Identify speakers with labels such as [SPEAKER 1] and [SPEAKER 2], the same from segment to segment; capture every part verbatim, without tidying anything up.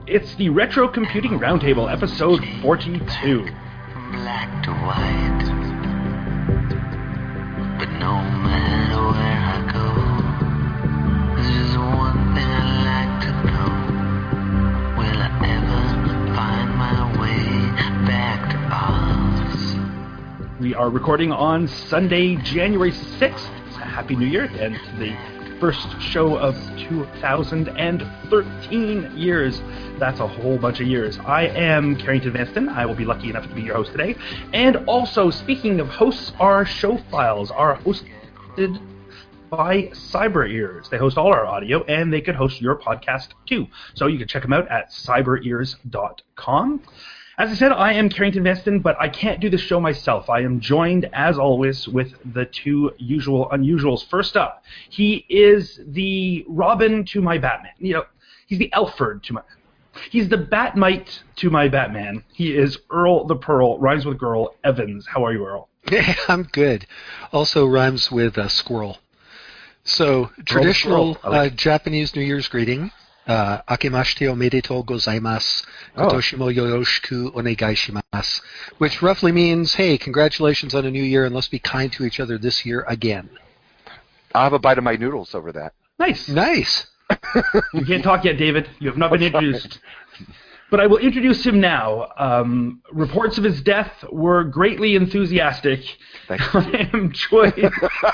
[SPEAKER 1] It's the Retro Computing Roundtable, episode forty-two.
[SPEAKER 2] Black to white, but no matter where I go, there's just one thing I'd like to know. Will I ever find my way back to Oz?
[SPEAKER 1] We are recording on Sunday, January sixth. Happy New Year, and the first show of two thousand thirteen years. That's a whole bunch of years. I am Carrington Vanston. I will be lucky enough to be your host today. And also, speaking of hosts, our show files are hosted by Cyber Ears. They host all our audio, and they could host your podcast too. So you can check them out at cyber ears dot com. As I said, I am Carrington Vanston, but I can't do the show myself. I am joined, as always, with the two usual unusuals. First up, he is the Robin to my Batman. You know, he's the Alfred to my... He's the Batmite to my Batman. He is Earl the Pearl, rhymes with girl, Evans. How are you, Earl?
[SPEAKER 3] Yeah, I'm good. Also rhymes with uh, squirrel. So, traditional like uh, Japanese New Year's greeting. Uh, Akemashite omedetou gozaimasu, kotoshi mo yoroshiku onegai shimasu, which roughly means, hey, congratulations on a new year, and let's be kind to each other this year again.
[SPEAKER 4] I'll have a bite of my noodles over that.
[SPEAKER 1] Nice.
[SPEAKER 3] Nice.
[SPEAKER 1] You can't talk yet, David. You have not been introduced. But I will introduce him now. Um, reports of his death were greatly enthusiastic.
[SPEAKER 4] Thank you.
[SPEAKER 1] I am joined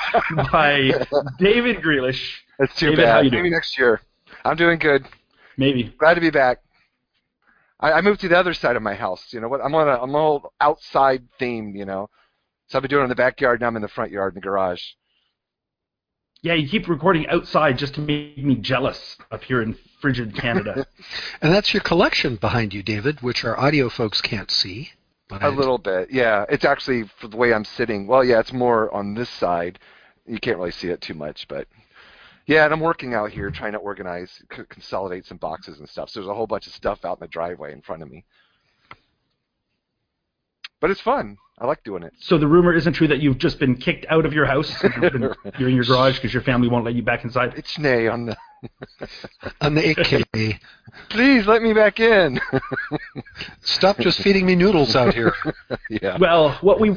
[SPEAKER 1] by David Grealish.
[SPEAKER 4] That's too
[SPEAKER 1] David,
[SPEAKER 4] bad.
[SPEAKER 1] how you doing?
[SPEAKER 4] Maybe next year. I'm doing good.
[SPEAKER 1] Maybe.
[SPEAKER 4] Glad to be back. I, I moved to the other side of my house. You know what? I'm on a I'm all outside theme. You know, so I've been doing it in the backyard. Now I'm in the front yard in the garage.
[SPEAKER 1] Yeah, you keep recording outside just to make me jealous up here in frigid Canada.
[SPEAKER 3] And that's your collection behind you, David, which our audio folks can't see. But
[SPEAKER 4] a little bit, yeah. It's actually for the way I'm sitting. Well, yeah, it's more on this side. You can't really see it too much, but. Yeah, and I'm working out here trying to organize, c- consolidate some boxes and stuff. So there's a whole bunch of stuff out in the driveway in front of me. But it's fun. I like doing it.
[SPEAKER 1] So the rumor isn't true that you've just been kicked out of your house and you've been, you're in your garage because your family won't let you back inside?
[SPEAKER 4] It's nay on the...
[SPEAKER 3] on the A K.
[SPEAKER 4] Please let me back in.
[SPEAKER 3] Stop just feeding me noodles out here.
[SPEAKER 4] Yeah.
[SPEAKER 1] Well, what we...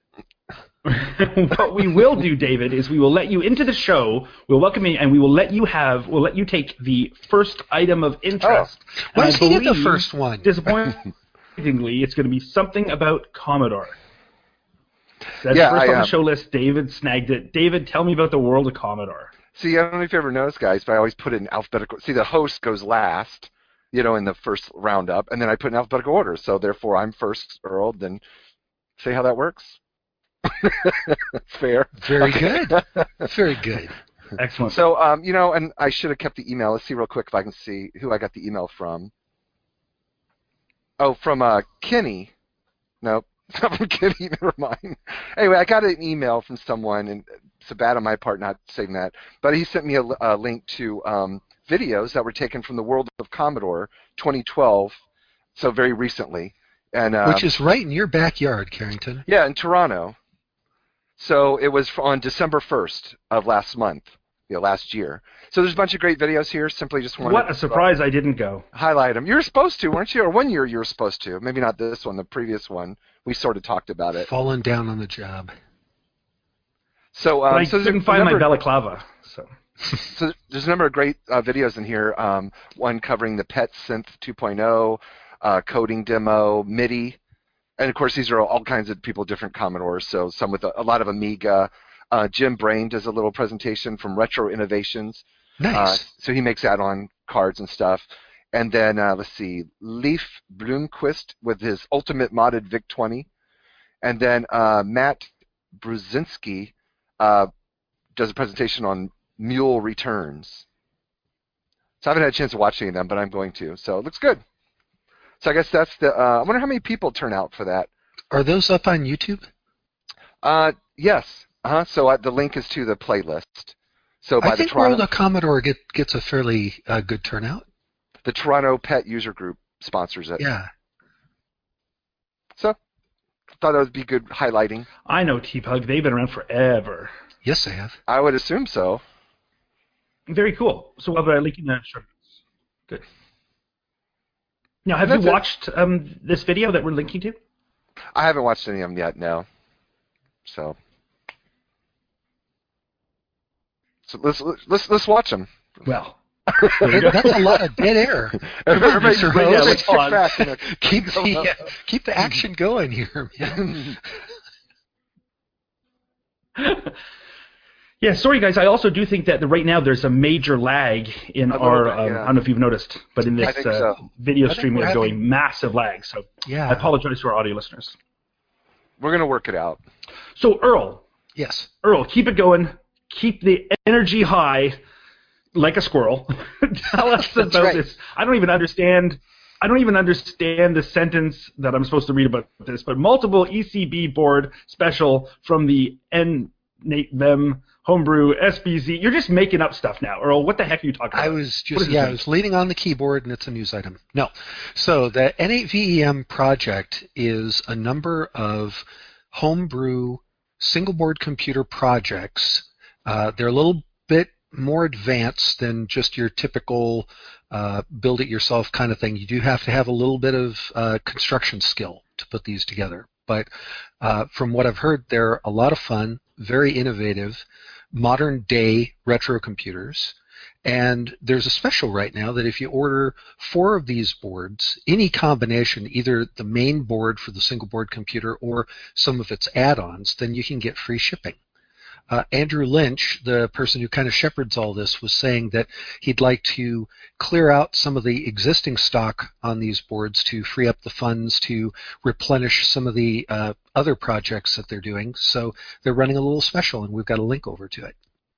[SPEAKER 1] what we will do, David, is we will let you into the show. We'll welcome you, and we will let you have. We'll let you take the first item of interest.
[SPEAKER 3] Oh. Why does he get the first one?
[SPEAKER 1] Disappointingly, it's going to be something about Commodore. That's
[SPEAKER 4] yeah,
[SPEAKER 1] first
[SPEAKER 4] I,
[SPEAKER 1] on the
[SPEAKER 4] um,
[SPEAKER 1] show list. David snagged it. David, tell me about the world of Commodore.
[SPEAKER 4] See, I don't know if you ever noticed, guys, but I always put it in alphabetical. See, the host goes last, you know, in the first roundup, and then I put in alphabetical order. So therefore, I'm first, Earl. Then, see how that works. Fair.
[SPEAKER 3] Very good. Very good.
[SPEAKER 1] Excellent.
[SPEAKER 4] So, um, you know, and I should have kept the email. Let's see real quick if I can see who I got the email from. Oh, from uh, Kenny. Nope, it's not from Kenny. Never mind. Anyway, I got an email from someone, and it's bad on my part not saying that, but he sent me a, a link to um, videos that were taken from the World of Commodore twenty twelve, so very recently. And uh,
[SPEAKER 3] which is right in your backyard, Carrington.
[SPEAKER 4] Yeah, in Toronto. So it was on December first of last month, you know, last year. So there's a bunch of great videos here. Simply just wanted
[SPEAKER 1] What a surprise! I didn't go.
[SPEAKER 4] Highlight them. You were supposed to, weren't you? Or one year you were supposed to. Maybe not this one, the previous one. We sort of talked about it.
[SPEAKER 3] Fallen down on the job.
[SPEAKER 4] So, um,
[SPEAKER 1] but I
[SPEAKER 4] so
[SPEAKER 1] couldn't find
[SPEAKER 4] number,
[SPEAKER 1] my balaclava. So.
[SPEAKER 4] so there's a number of great uh, videos in here. Um, one covering the Pet Synth two point oh, uh, coding demo, MIDI. And, of course, these are all kinds of people, different Commodores, so some with a, a lot of Amiga. Uh, Jim Brain does a little presentation from Retro Innovations.
[SPEAKER 3] Nice.
[SPEAKER 4] Uh, so he makes add-on cards and stuff. And then, uh, let's see, Leif Bloomquist with his Ultimate Modded V I C twenty. And then uh, Matt Brzezinski uh, does a presentation on Mule Returns. So I haven't had a chance to watch any of them, but I'm going to. So it looks good. So I guess that's the. Uh, I wonder how many people turn out for that.
[SPEAKER 3] Are those up on YouTube?
[SPEAKER 4] Uh, yes. Uh-huh. So uh, the link is to the playlist. So by
[SPEAKER 3] I think
[SPEAKER 4] the Toronto,
[SPEAKER 3] World of Commodore get, gets a fairly uh, good turnout.
[SPEAKER 4] The Toronto Pet User Group sponsors it.
[SPEAKER 3] Yeah.
[SPEAKER 4] So thought that would be good highlighting.
[SPEAKER 1] I know T-Pug. They've been around forever.
[SPEAKER 3] Yes, they have.
[SPEAKER 4] I would assume so.
[SPEAKER 1] Very cool. So what about I link in the show notes? Good. Now, have
[SPEAKER 4] That's
[SPEAKER 1] you
[SPEAKER 4] it.
[SPEAKER 1] watched um, this video that we're linking to?
[SPEAKER 4] I haven't watched any of them yet, no. So, so let's let's let's watch them.
[SPEAKER 1] Well,
[SPEAKER 3] That's a lot of dead air. Come on,
[SPEAKER 4] Everybody,
[SPEAKER 3] Mister
[SPEAKER 1] yeah,
[SPEAKER 3] Host.
[SPEAKER 1] let's
[SPEAKER 4] kick
[SPEAKER 1] pause.
[SPEAKER 4] back and
[SPEAKER 3] keep the uh, keep the action going here, man.
[SPEAKER 1] Yeah, sorry guys. I also do think that the, right now there's a major lag in
[SPEAKER 4] A little
[SPEAKER 1] our.
[SPEAKER 4] bit,
[SPEAKER 1] Um,
[SPEAKER 4] yeah.
[SPEAKER 1] I don't know if you've noticed, but in
[SPEAKER 4] I
[SPEAKER 1] this
[SPEAKER 4] think
[SPEAKER 1] uh,
[SPEAKER 4] so.
[SPEAKER 1] video
[SPEAKER 3] I think
[SPEAKER 1] stream we
[SPEAKER 3] we're
[SPEAKER 1] are going
[SPEAKER 3] having-
[SPEAKER 1] massive lag. So
[SPEAKER 3] Yeah.
[SPEAKER 1] I apologize to our audio listeners.
[SPEAKER 4] We're gonna work it out.
[SPEAKER 1] So Earl,
[SPEAKER 3] Yes.
[SPEAKER 1] Earl, keep it going. Keep the energy high, like a squirrel. Tell us
[SPEAKER 3] That's
[SPEAKER 1] about
[SPEAKER 3] right.
[SPEAKER 1] this. I don't even understand. I don't even understand the sentence that I'm supposed to read about this. But multiple E C B board special from the N Nate Vem Homebrew S B Z. You're just making up stuff now, Earl. What the heck are you talking about?
[SPEAKER 3] I was
[SPEAKER 1] What
[SPEAKER 3] just
[SPEAKER 1] does
[SPEAKER 3] yeah,
[SPEAKER 1] this
[SPEAKER 3] I was leaning on the keyboard, and it's a news item. No, so the N eight V E M project is a number of homebrew single board computer projects. Uh, they're a little bit more advanced than just your typical uh, build it yourself kind of thing. You do have to have a little bit of uh, construction skill to put these together. But uh, from what I've heard, they're a lot of fun, very innovative, modern day retro computers. And there's a special right now that if you order four of these boards, any combination, either the main board for the single board computer or some of its add-ons, then you can get free shipping. Uh, Andrew Lynch, the person who kind of shepherds all this, was saying that he'd like to clear out some of the existing stock on these boards to free up the funds to replenish some of the uh, other projects that they're doing. So they're running a little special, and we've got a link over to it.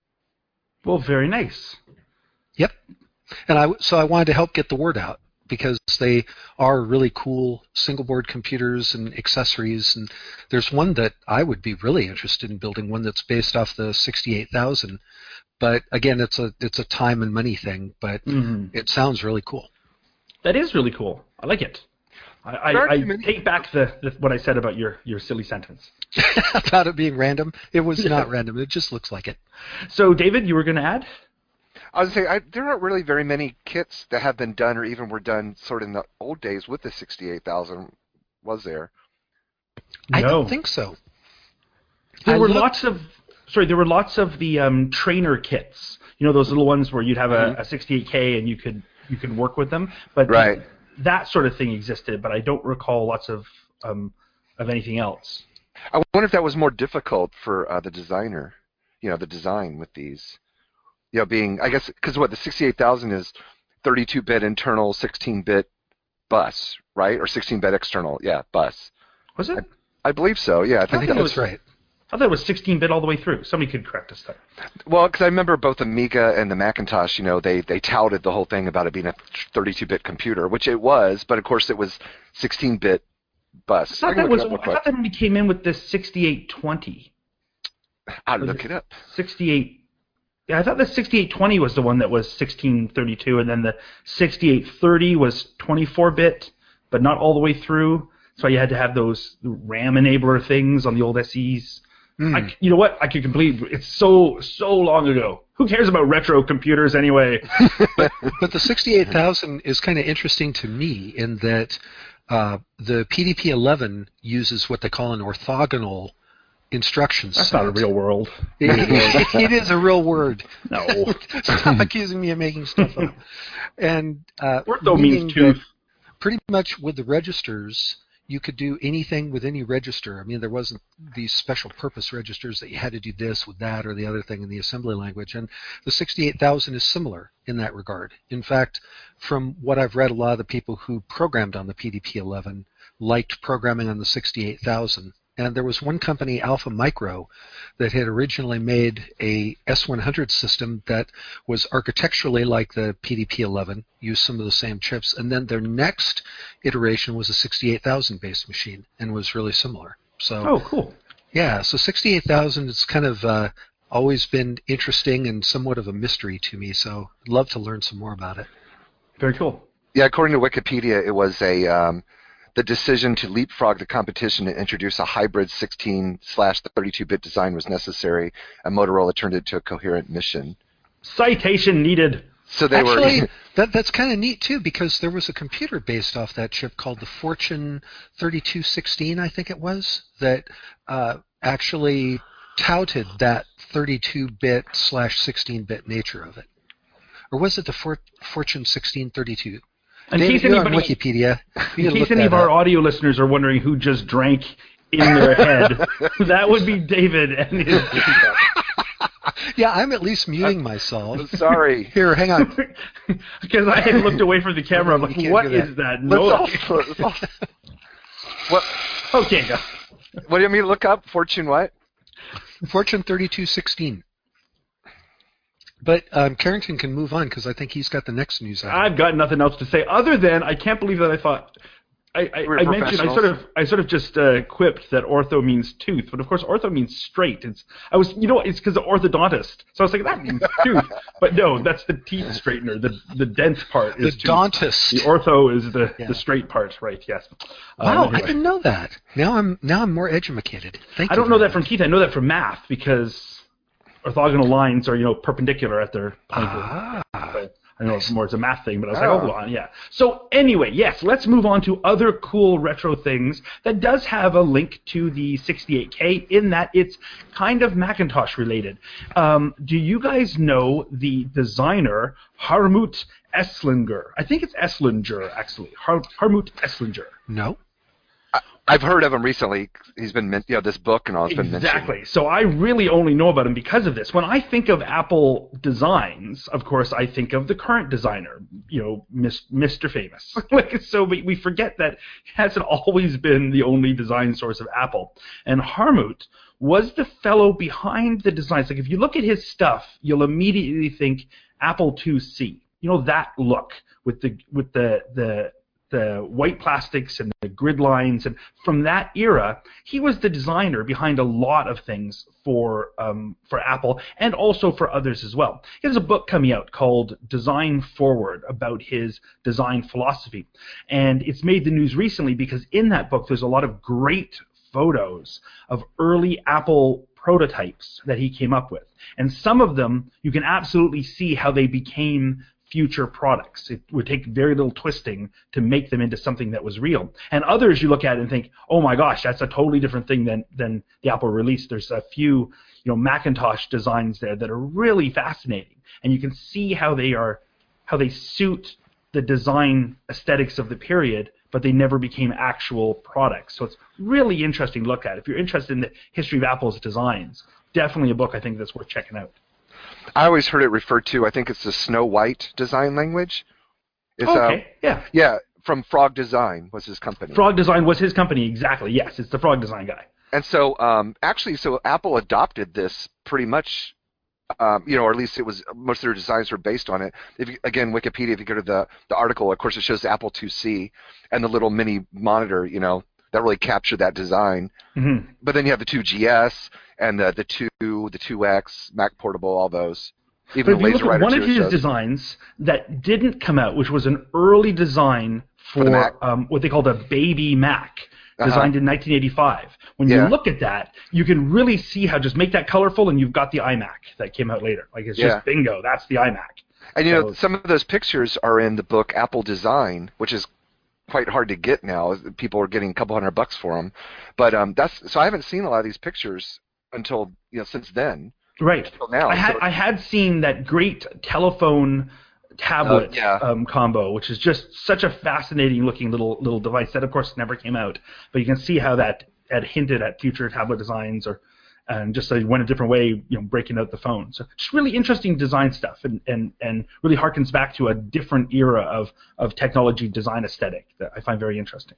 [SPEAKER 1] Well, very nice.
[SPEAKER 3] Yep. And I, so I wanted to help get the word out because they are really cool single board computers and accessories. And there's one that I would be really interested in building, one that's based off the sixty-eight thousand. But again, it's a it's a time and money thing, but
[SPEAKER 1] Mhm.
[SPEAKER 3] it sounds really cool.
[SPEAKER 1] That is really cool. I like it. I,
[SPEAKER 4] There aren't
[SPEAKER 1] I, I
[SPEAKER 4] too many-
[SPEAKER 1] take back the, the what I said about your, your silly sentence.
[SPEAKER 3] About it being random. It was not random. It just looks like it.
[SPEAKER 1] So, David, you were going to add?
[SPEAKER 4] I was saying I, there aren't really very many kits that have been done or even were done sort of in the old days with the sixty-eight thousand. Was there?
[SPEAKER 3] I
[SPEAKER 1] No.
[SPEAKER 3] don't think so.
[SPEAKER 1] There
[SPEAKER 3] I
[SPEAKER 1] were
[SPEAKER 3] looked-
[SPEAKER 1] lots of sorry. There were lots of the um, trainer kits. You know, those little ones where you'd have a, a sixty-eight K and you could you could work with them. But
[SPEAKER 4] Right.
[SPEAKER 1] that sort of thing existed. But I don't recall lots of um, of anything else.
[SPEAKER 4] I wonder if that was more difficult for uh, the designer. You know, the design with these. You know, being I guess because what the sixty-eight thousand is thirty-two bit internal, sixteen bit bus, right? Or sixteen bit external. Yeah, bus.
[SPEAKER 1] Was it?
[SPEAKER 4] I believe so. Yeah, I
[SPEAKER 3] I
[SPEAKER 4] think,
[SPEAKER 3] think
[SPEAKER 4] that
[SPEAKER 3] that's
[SPEAKER 4] was
[SPEAKER 3] right.
[SPEAKER 1] I thought it was sixteen bit all the way through. Somebody could correct us there.
[SPEAKER 4] Well, because I remember both Amiga and the Macintosh, you know, they, they touted the whole thing about it being a thirty-two bit computer, which it was, but of course it was sixteen bit bus.
[SPEAKER 1] I thought
[SPEAKER 4] can
[SPEAKER 1] that
[SPEAKER 4] look
[SPEAKER 1] was.
[SPEAKER 4] it up real
[SPEAKER 1] I
[SPEAKER 4] quick.
[SPEAKER 1] thought that only came in with the sixty-eight twenty.
[SPEAKER 4] I'll
[SPEAKER 1] was
[SPEAKER 4] look
[SPEAKER 1] it-
[SPEAKER 4] it up.
[SPEAKER 1] sixty-eight. Yeah, I thought the sixty-eight twenty was the one that was sixteen thirty-two, and then the sixty-eight thirty was twenty-four bit, but not all the way through. So you had to have those RAM enabler things on the old S Es.
[SPEAKER 3] Hmm.
[SPEAKER 1] I, you know what? I could complete. It's so so long ago. Who cares about retro computers anyway?
[SPEAKER 3] But the sixty-eight thousand is kind of interesting to me in that uh, the P D P eleven uses what they call an orthogonal instruction
[SPEAKER 1] That's
[SPEAKER 3] set.
[SPEAKER 1] not a real world.
[SPEAKER 3] It, it is a real word.
[SPEAKER 1] No.
[SPEAKER 3] Stop accusing me of making stuff up. And uh,
[SPEAKER 1] Ortho
[SPEAKER 3] meaning
[SPEAKER 1] means tooth.
[SPEAKER 3] that pretty much with the registers, you could do anything with any register. I mean, there wasn't these special purpose registers that you had to do this with that or the other thing in the assembly language. And the sixty-eight thousand is similar in that regard. In fact, from what I've read, a lot of the people who programmed on the P D P eleven liked programming on the sixty-eight thousand. And there was one company, Alpha Micro, that had originally made a S one hundred system that was architecturally like the P D P eleven, used some of the same chips, and then their next iteration was a sixty-eight thousand based machine and was really similar. So,
[SPEAKER 1] Oh, cool.
[SPEAKER 3] yeah, so sixty-eight thousand has kind of uh, always been interesting and somewhat of a mystery to me, so I'd love to learn some more about it.
[SPEAKER 1] Very cool.
[SPEAKER 4] Yeah, according to Wikipedia, it was a um, the decision to leapfrog the competition and introduce a hybrid sixteen slash thirty-two bit design was necessary, and Motorola turned it to a coherent mission.
[SPEAKER 1] Citation needed.
[SPEAKER 4] So they
[SPEAKER 3] Actually,
[SPEAKER 4] were.
[SPEAKER 3] that that's kind of neat too, because there was a computer based off that chip called the Fortune thirty-two sixteen, I think it was, that uh, actually touted that thirty-two bit slash sixteen bit nature of it. Or was it the For- Fortune sixteen thirty-two?
[SPEAKER 1] In
[SPEAKER 3] David,
[SPEAKER 1] case
[SPEAKER 3] you're on
[SPEAKER 1] anybody,
[SPEAKER 3] Wikipedia. You
[SPEAKER 1] in
[SPEAKER 3] can
[SPEAKER 1] case
[SPEAKER 3] look
[SPEAKER 1] any of
[SPEAKER 3] that
[SPEAKER 1] our
[SPEAKER 3] up.
[SPEAKER 1] audio listeners are wondering who just drank in their head, that would be David and his
[SPEAKER 3] Yeah, I'm at least muting myself.
[SPEAKER 4] Sorry.
[SPEAKER 3] Here, hang on.
[SPEAKER 1] Because I had looked away from the camera. I'm
[SPEAKER 3] You
[SPEAKER 1] like,
[SPEAKER 3] can't
[SPEAKER 1] what
[SPEAKER 3] do that.
[SPEAKER 1] is that
[SPEAKER 4] Let's
[SPEAKER 1] noise?
[SPEAKER 4] also, let's also, what?
[SPEAKER 1] Okay, go.
[SPEAKER 4] What do you mean? Look up Fortune what?
[SPEAKER 3] Fortune thirty-two sixteen. But um, Carrington can move on because I think he's got the next news item.
[SPEAKER 1] I've got nothing else to say other than I can't believe that I thought I, I,
[SPEAKER 4] We're
[SPEAKER 1] I mentioned I
[SPEAKER 4] professionals.
[SPEAKER 1] sort of I sort of just uh, quipped that ortho means tooth, but of course ortho means straight. It's I was you know it's because of orthodontist, so I was like that means tooth, but no, that's the teeth straightener. The the dense part
[SPEAKER 3] the
[SPEAKER 1] is tooth.
[SPEAKER 3] dentist.
[SPEAKER 1] The ortho is the,
[SPEAKER 3] Yeah.
[SPEAKER 1] the straight part, right? Yes.
[SPEAKER 3] Wow,
[SPEAKER 1] Um,
[SPEAKER 3] I
[SPEAKER 1] anyway.
[SPEAKER 3] didn't know that. Now I'm now I'm more educated. Thank
[SPEAKER 1] I
[SPEAKER 3] you.
[SPEAKER 1] don't know
[SPEAKER 3] very
[SPEAKER 1] that from
[SPEAKER 3] much.
[SPEAKER 1] teeth. I know that from math because orthogonal lines are you know perpendicular at their point.
[SPEAKER 3] Ah,
[SPEAKER 1] But I don't know if more it's a math thing, but I was
[SPEAKER 4] Oh.
[SPEAKER 1] like, oh, go on, yeah. So anyway, yes, let's move on to other cool retro things that does have a link to the sixty-eight K in that it's kind of Macintosh related. Um, do you guys know the designer Harmut Esslinger? I think it's Esslinger, actually. Har- Harmut Esslinger.
[SPEAKER 3] no.
[SPEAKER 4] I've heard of him recently. He's been, men- you know, this book and all has been mentioned.
[SPEAKER 1] Exactly. So I really only know about him because of this. When I think of Apple designs, of course, I think of the current designer, you know, Mis- Mister Famous. Like, so we, we forget that he hasn't always been the only design source of Apple. And Harmut was the fellow behind the designs. Like, if you look at his stuff, you'll immediately think Apple two C. You know, that look with the with the the the white plastics and the grid lines, and from that era, he was the designer behind a lot of things for um, for Apple and also for others as well. He has a book coming out called Design Forward about his design philosophy, and it's made the news recently because in that book there's a lot of great photos of early Apple prototypes that he came up with, and some of them you can absolutely see how they became future products. It would take very little twisting to make them into something that was real. And others you look at and think, oh my gosh, that's a totally different thing than than the Apple release. There's a few, you know, Macintosh designs there that are really fascinating, and you can see how they are, how they suit the design aesthetics of the period, but they never became actual products. So it's really interesting to look at. If you're interested in the history of Apple's designs, definitely a book I think that's worth checking out.
[SPEAKER 4] I always heard it referred to, I think it's the Snow White design language. It's,
[SPEAKER 1] Okay,
[SPEAKER 4] uh,
[SPEAKER 1] yeah.
[SPEAKER 4] yeah, from Frog Design was his company.
[SPEAKER 1] Frog Design was his company, exactly. Yes, it's the Frog Design guy.
[SPEAKER 4] And so, um, actually, so Apple adopted this pretty much, um, you know, or at least it was, most of their designs were based on it. If you, again, Wikipedia, if you go to the, the article, of course, it shows the Apple two C and the little mini monitor, you know, that really captured that design.
[SPEAKER 1] Mm-hmm.
[SPEAKER 4] But then you have the two G S and the, the two, the two X, Mac Portable, all those. Even
[SPEAKER 1] But
[SPEAKER 4] the
[SPEAKER 1] if you
[SPEAKER 4] Laser
[SPEAKER 1] look at
[SPEAKER 4] Writer
[SPEAKER 1] one
[SPEAKER 4] two
[SPEAKER 1] of
[SPEAKER 4] it
[SPEAKER 1] his
[SPEAKER 4] shows.
[SPEAKER 1] designs that didn't come out, which was an early design
[SPEAKER 4] For the Mac?
[SPEAKER 1] for um, what they called a baby Mac,
[SPEAKER 4] Uh-huh.
[SPEAKER 1] designed in nineteen eighty-five. When
[SPEAKER 4] Yeah.
[SPEAKER 1] you look at that, you can really see how just make that colorful, and you've got the iMac that came out later. Like, it's
[SPEAKER 4] Yeah.
[SPEAKER 1] just bingo, that's the iMac.
[SPEAKER 4] And you know,
[SPEAKER 1] So-
[SPEAKER 4] some of those pictures are in the book Apple Design, which is quite hard to get now. People are getting a couple hundred bucks for them. But um, that's so I haven't seen a lot of these pictures until, you know, since then.
[SPEAKER 1] Right.
[SPEAKER 4] Until now.
[SPEAKER 1] I had
[SPEAKER 4] So-
[SPEAKER 1] I had seen that great telephone tablet
[SPEAKER 4] Uh, yeah.
[SPEAKER 1] um, combo, which is just such a fascinating looking little little device that of course never came out. But you can see how that had hinted at future tablet designs, or and just they went a different way, you know, breaking out the phone. So just really interesting design stuff, and, and, and really harkens back to a different era of, of technology design aesthetic that I find very interesting.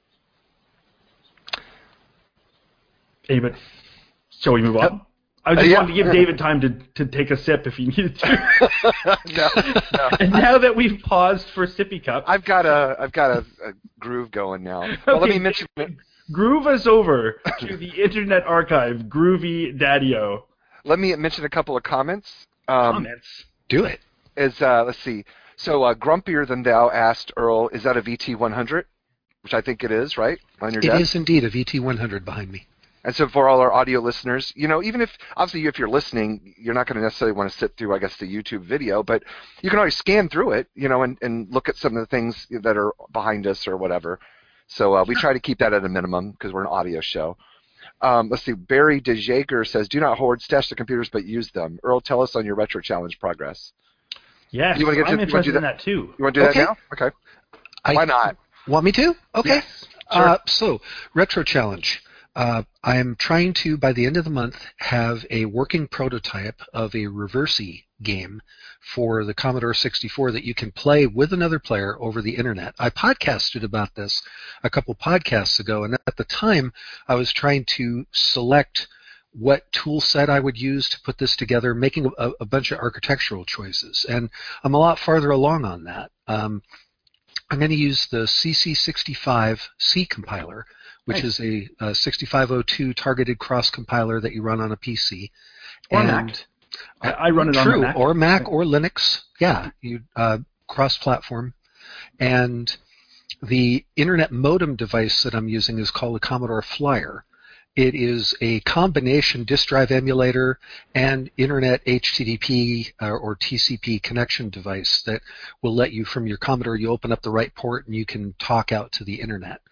[SPEAKER 1] David, shall we move on?
[SPEAKER 3] Yep.
[SPEAKER 1] I just
[SPEAKER 4] Uh, yeah.
[SPEAKER 1] wanted to give David time to, to take a sip if he needed to.
[SPEAKER 4] no, no.
[SPEAKER 1] And now that we've paused for sippy cups,
[SPEAKER 4] I've got a I've got a, a groove going now. Well, let
[SPEAKER 1] Okay,
[SPEAKER 4] me mention
[SPEAKER 1] groove us over to the Internet Archive, Groovy Daddy-O.
[SPEAKER 4] let me mention a couple of comments. Um,
[SPEAKER 1] Comments.
[SPEAKER 3] Do it.
[SPEAKER 4] Is uh, let's see. So uh, Grumpier Than Thou asked Earl, is that a V T one hundred? Which I think it is, right? On your
[SPEAKER 3] It
[SPEAKER 4] desk.
[SPEAKER 3] is indeed a V T one hundred behind me.
[SPEAKER 4] And so for all our audio listeners, you know, even if, obviously if you're listening, you're not going to necessarily want to sit through, I guess, the YouTube video, but you can always scan through it, you know, and, and look at some of the things that are behind us or whatever. So uh, we try to keep that at a minimum because we're an audio show. Um, let's see, Barry DeJager says, do not hoard, stash the computers, but use them. Earl, tell us on your Retro Challenge progress.
[SPEAKER 1] Yes,
[SPEAKER 4] you want to get
[SPEAKER 1] I'm
[SPEAKER 4] to,
[SPEAKER 1] interested
[SPEAKER 4] that?
[SPEAKER 1] in that too.
[SPEAKER 4] You want to do
[SPEAKER 3] Okay.
[SPEAKER 4] that now? Okay.
[SPEAKER 3] I,
[SPEAKER 4] Why not?
[SPEAKER 3] Want me to? Okay.
[SPEAKER 1] Yes, sure.
[SPEAKER 3] Uh, so, Retro Challenge. Uh, I'm trying to, by the end of the month, have a working prototype of a Reversi game for the Commodore sixty-four that you can play with another player over the internet. I podcasted about this a couple podcasts ago, and at the time I was trying to select what tool set I would use to put this together, making a, a bunch of architectural choices. And I'm a lot farther along on that. Um, I'm going to use the C C sixty-five C compiler, which
[SPEAKER 1] Nice.
[SPEAKER 3] is a, a sixty-five oh two targeted cross compiler that you run on a P C.
[SPEAKER 1] Or
[SPEAKER 3] and
[SPEAKER 1] Mac. I, I run it
[SPEAKER 3] true,
[SPEAKER 1] on Mac.
[SPEAKER 3] or Mac or Linux. Yeah, you uh, cross-platform. And the internet modem device that I'm using is called a Commodore Flyer. It is a combination disk drive emulator and internet H T T P uh, or T C P connection device that will let you, from your Commodore, you open up the right port and you can talk out to the internet.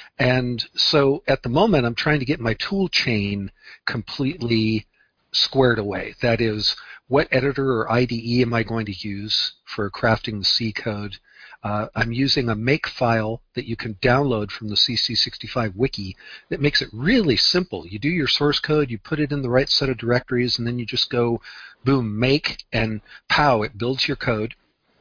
[SPEAKER 3] And so at the moment, I'm trying to get my tool chain completely squared away. That is, what editor or I D E am I going to use for crafting the C code? Uh, I'm using a make file that you can download from the C C sixty-five wiki that makes it really simple. You do your source code, you put it in the right set of directories, and then you just go, boom, make, and pow, it builds your code.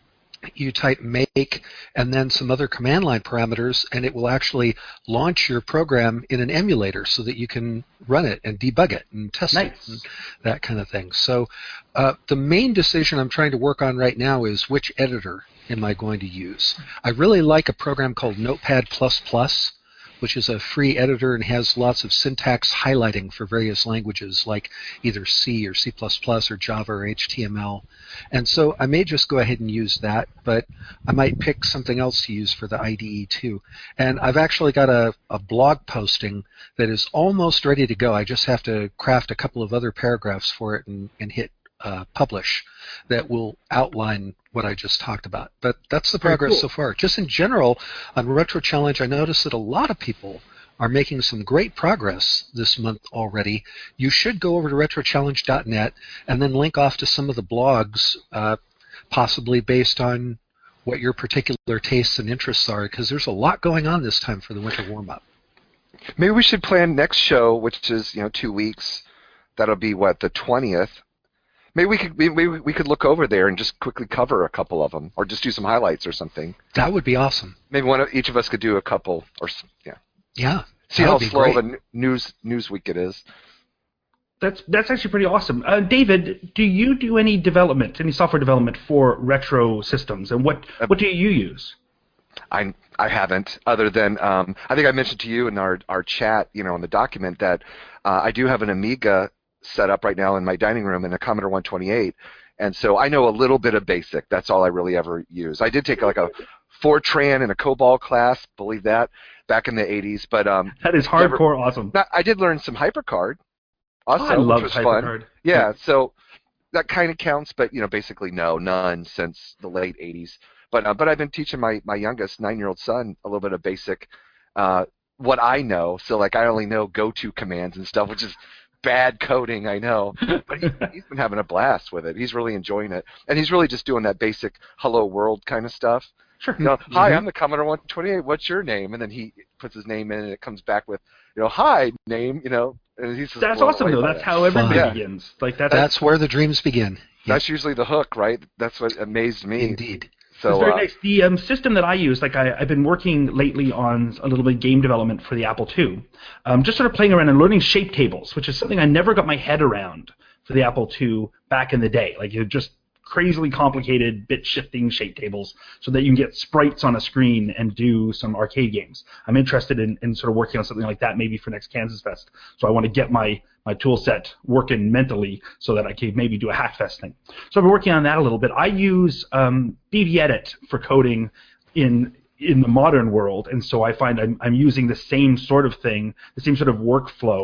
[SPEAKER 3] You type make and then some other command line parameters, and it will actually launch your program in an emulator so that you can run it and debug it and test
[SPEAKER 1] Nice.
[SPEAKER 3] it and that kind of thing. So uh, the main decision I'm trying to work on right now is which editor am I going to use. I really like a program called Notepad plus plus, which is a free editor and has lots of syntax highlighting for various languages like either C or C plus plus or Java or H T M L. And so I may just go ahead and use that, but I might pick something else to use for the I D E too. And I've actually got a, a blog posting that is almost ready to go. I just have to craft a couple of other paragraphs for it and, and hit uh, publish that will outline what I just talked about. But that's the
[SPEAKER 1] Very
[SPEAKER 3] progress
[SPEAKER 1] cool.
[SPEAKER 3] so far. Just in general, on Retro Challenge, I noticed that a lot of people are making some great progress this month already. You should go over to retro challenge dot net and then link off to some of the blogs, uh, possibly based on what your particular tastes and interests are, because there's a lot going on this time for the winter warm-up.
[SPEAKER 4] Maybe we should plan next show, which is, you know, two weeks. That'll be, what, the twentieth? Maybe we could maybe we could look over there and just quickly cover a couple of them, or just do some highlights or something.
[SPEAKER 3] That would be awesome.
[SPEAKER 4] Maybe one of, each of us could do a couple, or s- yeah.
[SPEAKER 3] Yeah.
[SPEAKER 4] See
[SPEAKER 3] that
[SPEAKER 4] how
[SPEAKER 3] would be
[SPEAKER 4] slow
[SPEAKER 3] great.
[SPEAKER 4] the n- news news week it is.
[SPEAKER 1] That's that's actually pretty awesome. Uh, David, do you do any development, any software development for retro systems, and what what do you use?
[SPEAKER 4] I I haven't, other than um, I think I mentioned to you in our our chat, you know, in the document that uh, I do have an Amiga set up right now in my dining room and a Commodore one twenty-eight, and so I know a little bit of BASIC. That's all I really ever use. I did take like a Fortran and a COBOL class, believe that, back in the eighties, but um,
[SPEAKER 1] That is
[SPEAKER 4] never-
[SPEAKER 1] hardcore awesome.
[SPEAKER 4] not, I did learn some HyperCard. Also,
[SPEAKER 1] Oh, I love
[SPEAKER 4] which was fun.
[SPEAKER 1] HyperCard.
[SPEAKER 4] Yeah, so that kind of counts, but you know, basically no, none since the late eighties. But uh, but I've been teaching my my youngest nine-year-old son a little bit of basic, uh, what I know. So like I only know go-to commands and stuff, which is bad coding, I know. But he, he's been having a blast with it. He's really enjoying it, and he's really just doing that basic hello world kind of stuff.
[SPEAKER 1] Sure.
[SPEAKER 4] You know, hi, I'm the Commodore one twenty-eight. What's your name? And then he puts his name in, and it comes back with, you know, hi, name. You know, and he's just
[SPEAKER 1] That's
[SPEAKER 4] blown
[SPEAKER 1] awesome,
[SPEAKER 4] away
[SPEAKER 1] though.
[SPEAKER 4] by
[SPEAKER 1] That's
[SPEAKER 4] that.
[SPEAKER 1] how everybody
[SPEAKER 4] Yeah.
[SPEAKER 1] begins. Like that's,
[SPEAKER 3] That's where the dreams begin.
[SPEAKER 4] That's usually the hook, right? That's what amazed me.
[SPEAKER 3] Indeed.
[SPEAKER 4] So
[SPEAKER 1] It's very
[SPEAKER 4] uh,
[SPEAKER 1] nice. The um, system that I use, like I, I've been working lately on a little bit of game development for the Apple two. Um, just sort of playing around and learning shape tables, which is something I never got my head around for the Apple two back in the day. Like it just crazily complicated bit shifting shape tables so that you can get sprites on a screen and do some arcade games. I'm interested in, in sort of working on something like that maybe for next Kansas Fest. So I want to get my, my tool set working mentally so that I can maybe do a Hackfest thing. So I've been working on that a little bit. I use um, BBEdit for coding in in the modern world, and so I find I'm, I'm using the same sort of thing, the same sort of workflow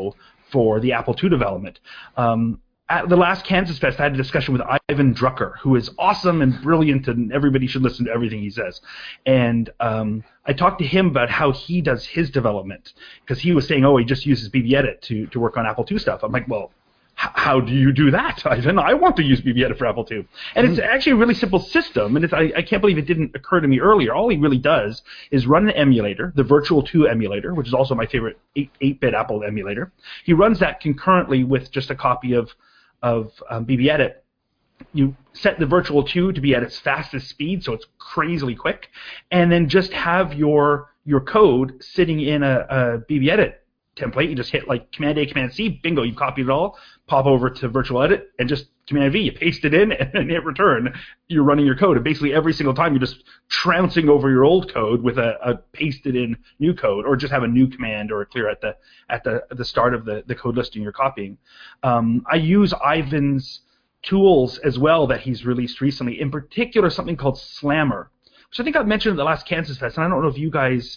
[SPEAKER 1] for the Apple two development. Um, At the last Kansas Fest, I had a discussion with Ivan Drucker, who is awesome and brilliant, and everybody should listen to everything he says. And um, I talked to him about how he does his development, because he was saying, oh, he just uses BBEdit to, to work on Apple two stuff. I'm like, well, h- how do you do that, Ivan? I want to use BBEdit for Apple two. And it's actually a really simple system, and it's, I, I can't believe it didn't occur to me earlier. All he really does is run an emulator, the Virtual two emulator, which is also my favorite eight-bit Apple emulator. He runs that concurrently with just a copy of of um, BBEdit. You set the Virtual two to be at its fastest speed, so it's crazily quick, and then just have your your code sitting in a, a BBEdit template. You just hit like Command A, Command C, bingo, you copied it all, pop over to Virtual Edit, and just Command V, you paste it in, and then hit return. You're running your code, and basically every single time you're just trouncing over your old code with a, a pasted-in new code, or just have a new command or a clear at the at the at the start of the, the code listing you're copying. Um, I use Ivan's tools as well that he's released recently, in particular something called Slammer, which I think I've mentioned at the last Kansas Fest, and I don't know if you guys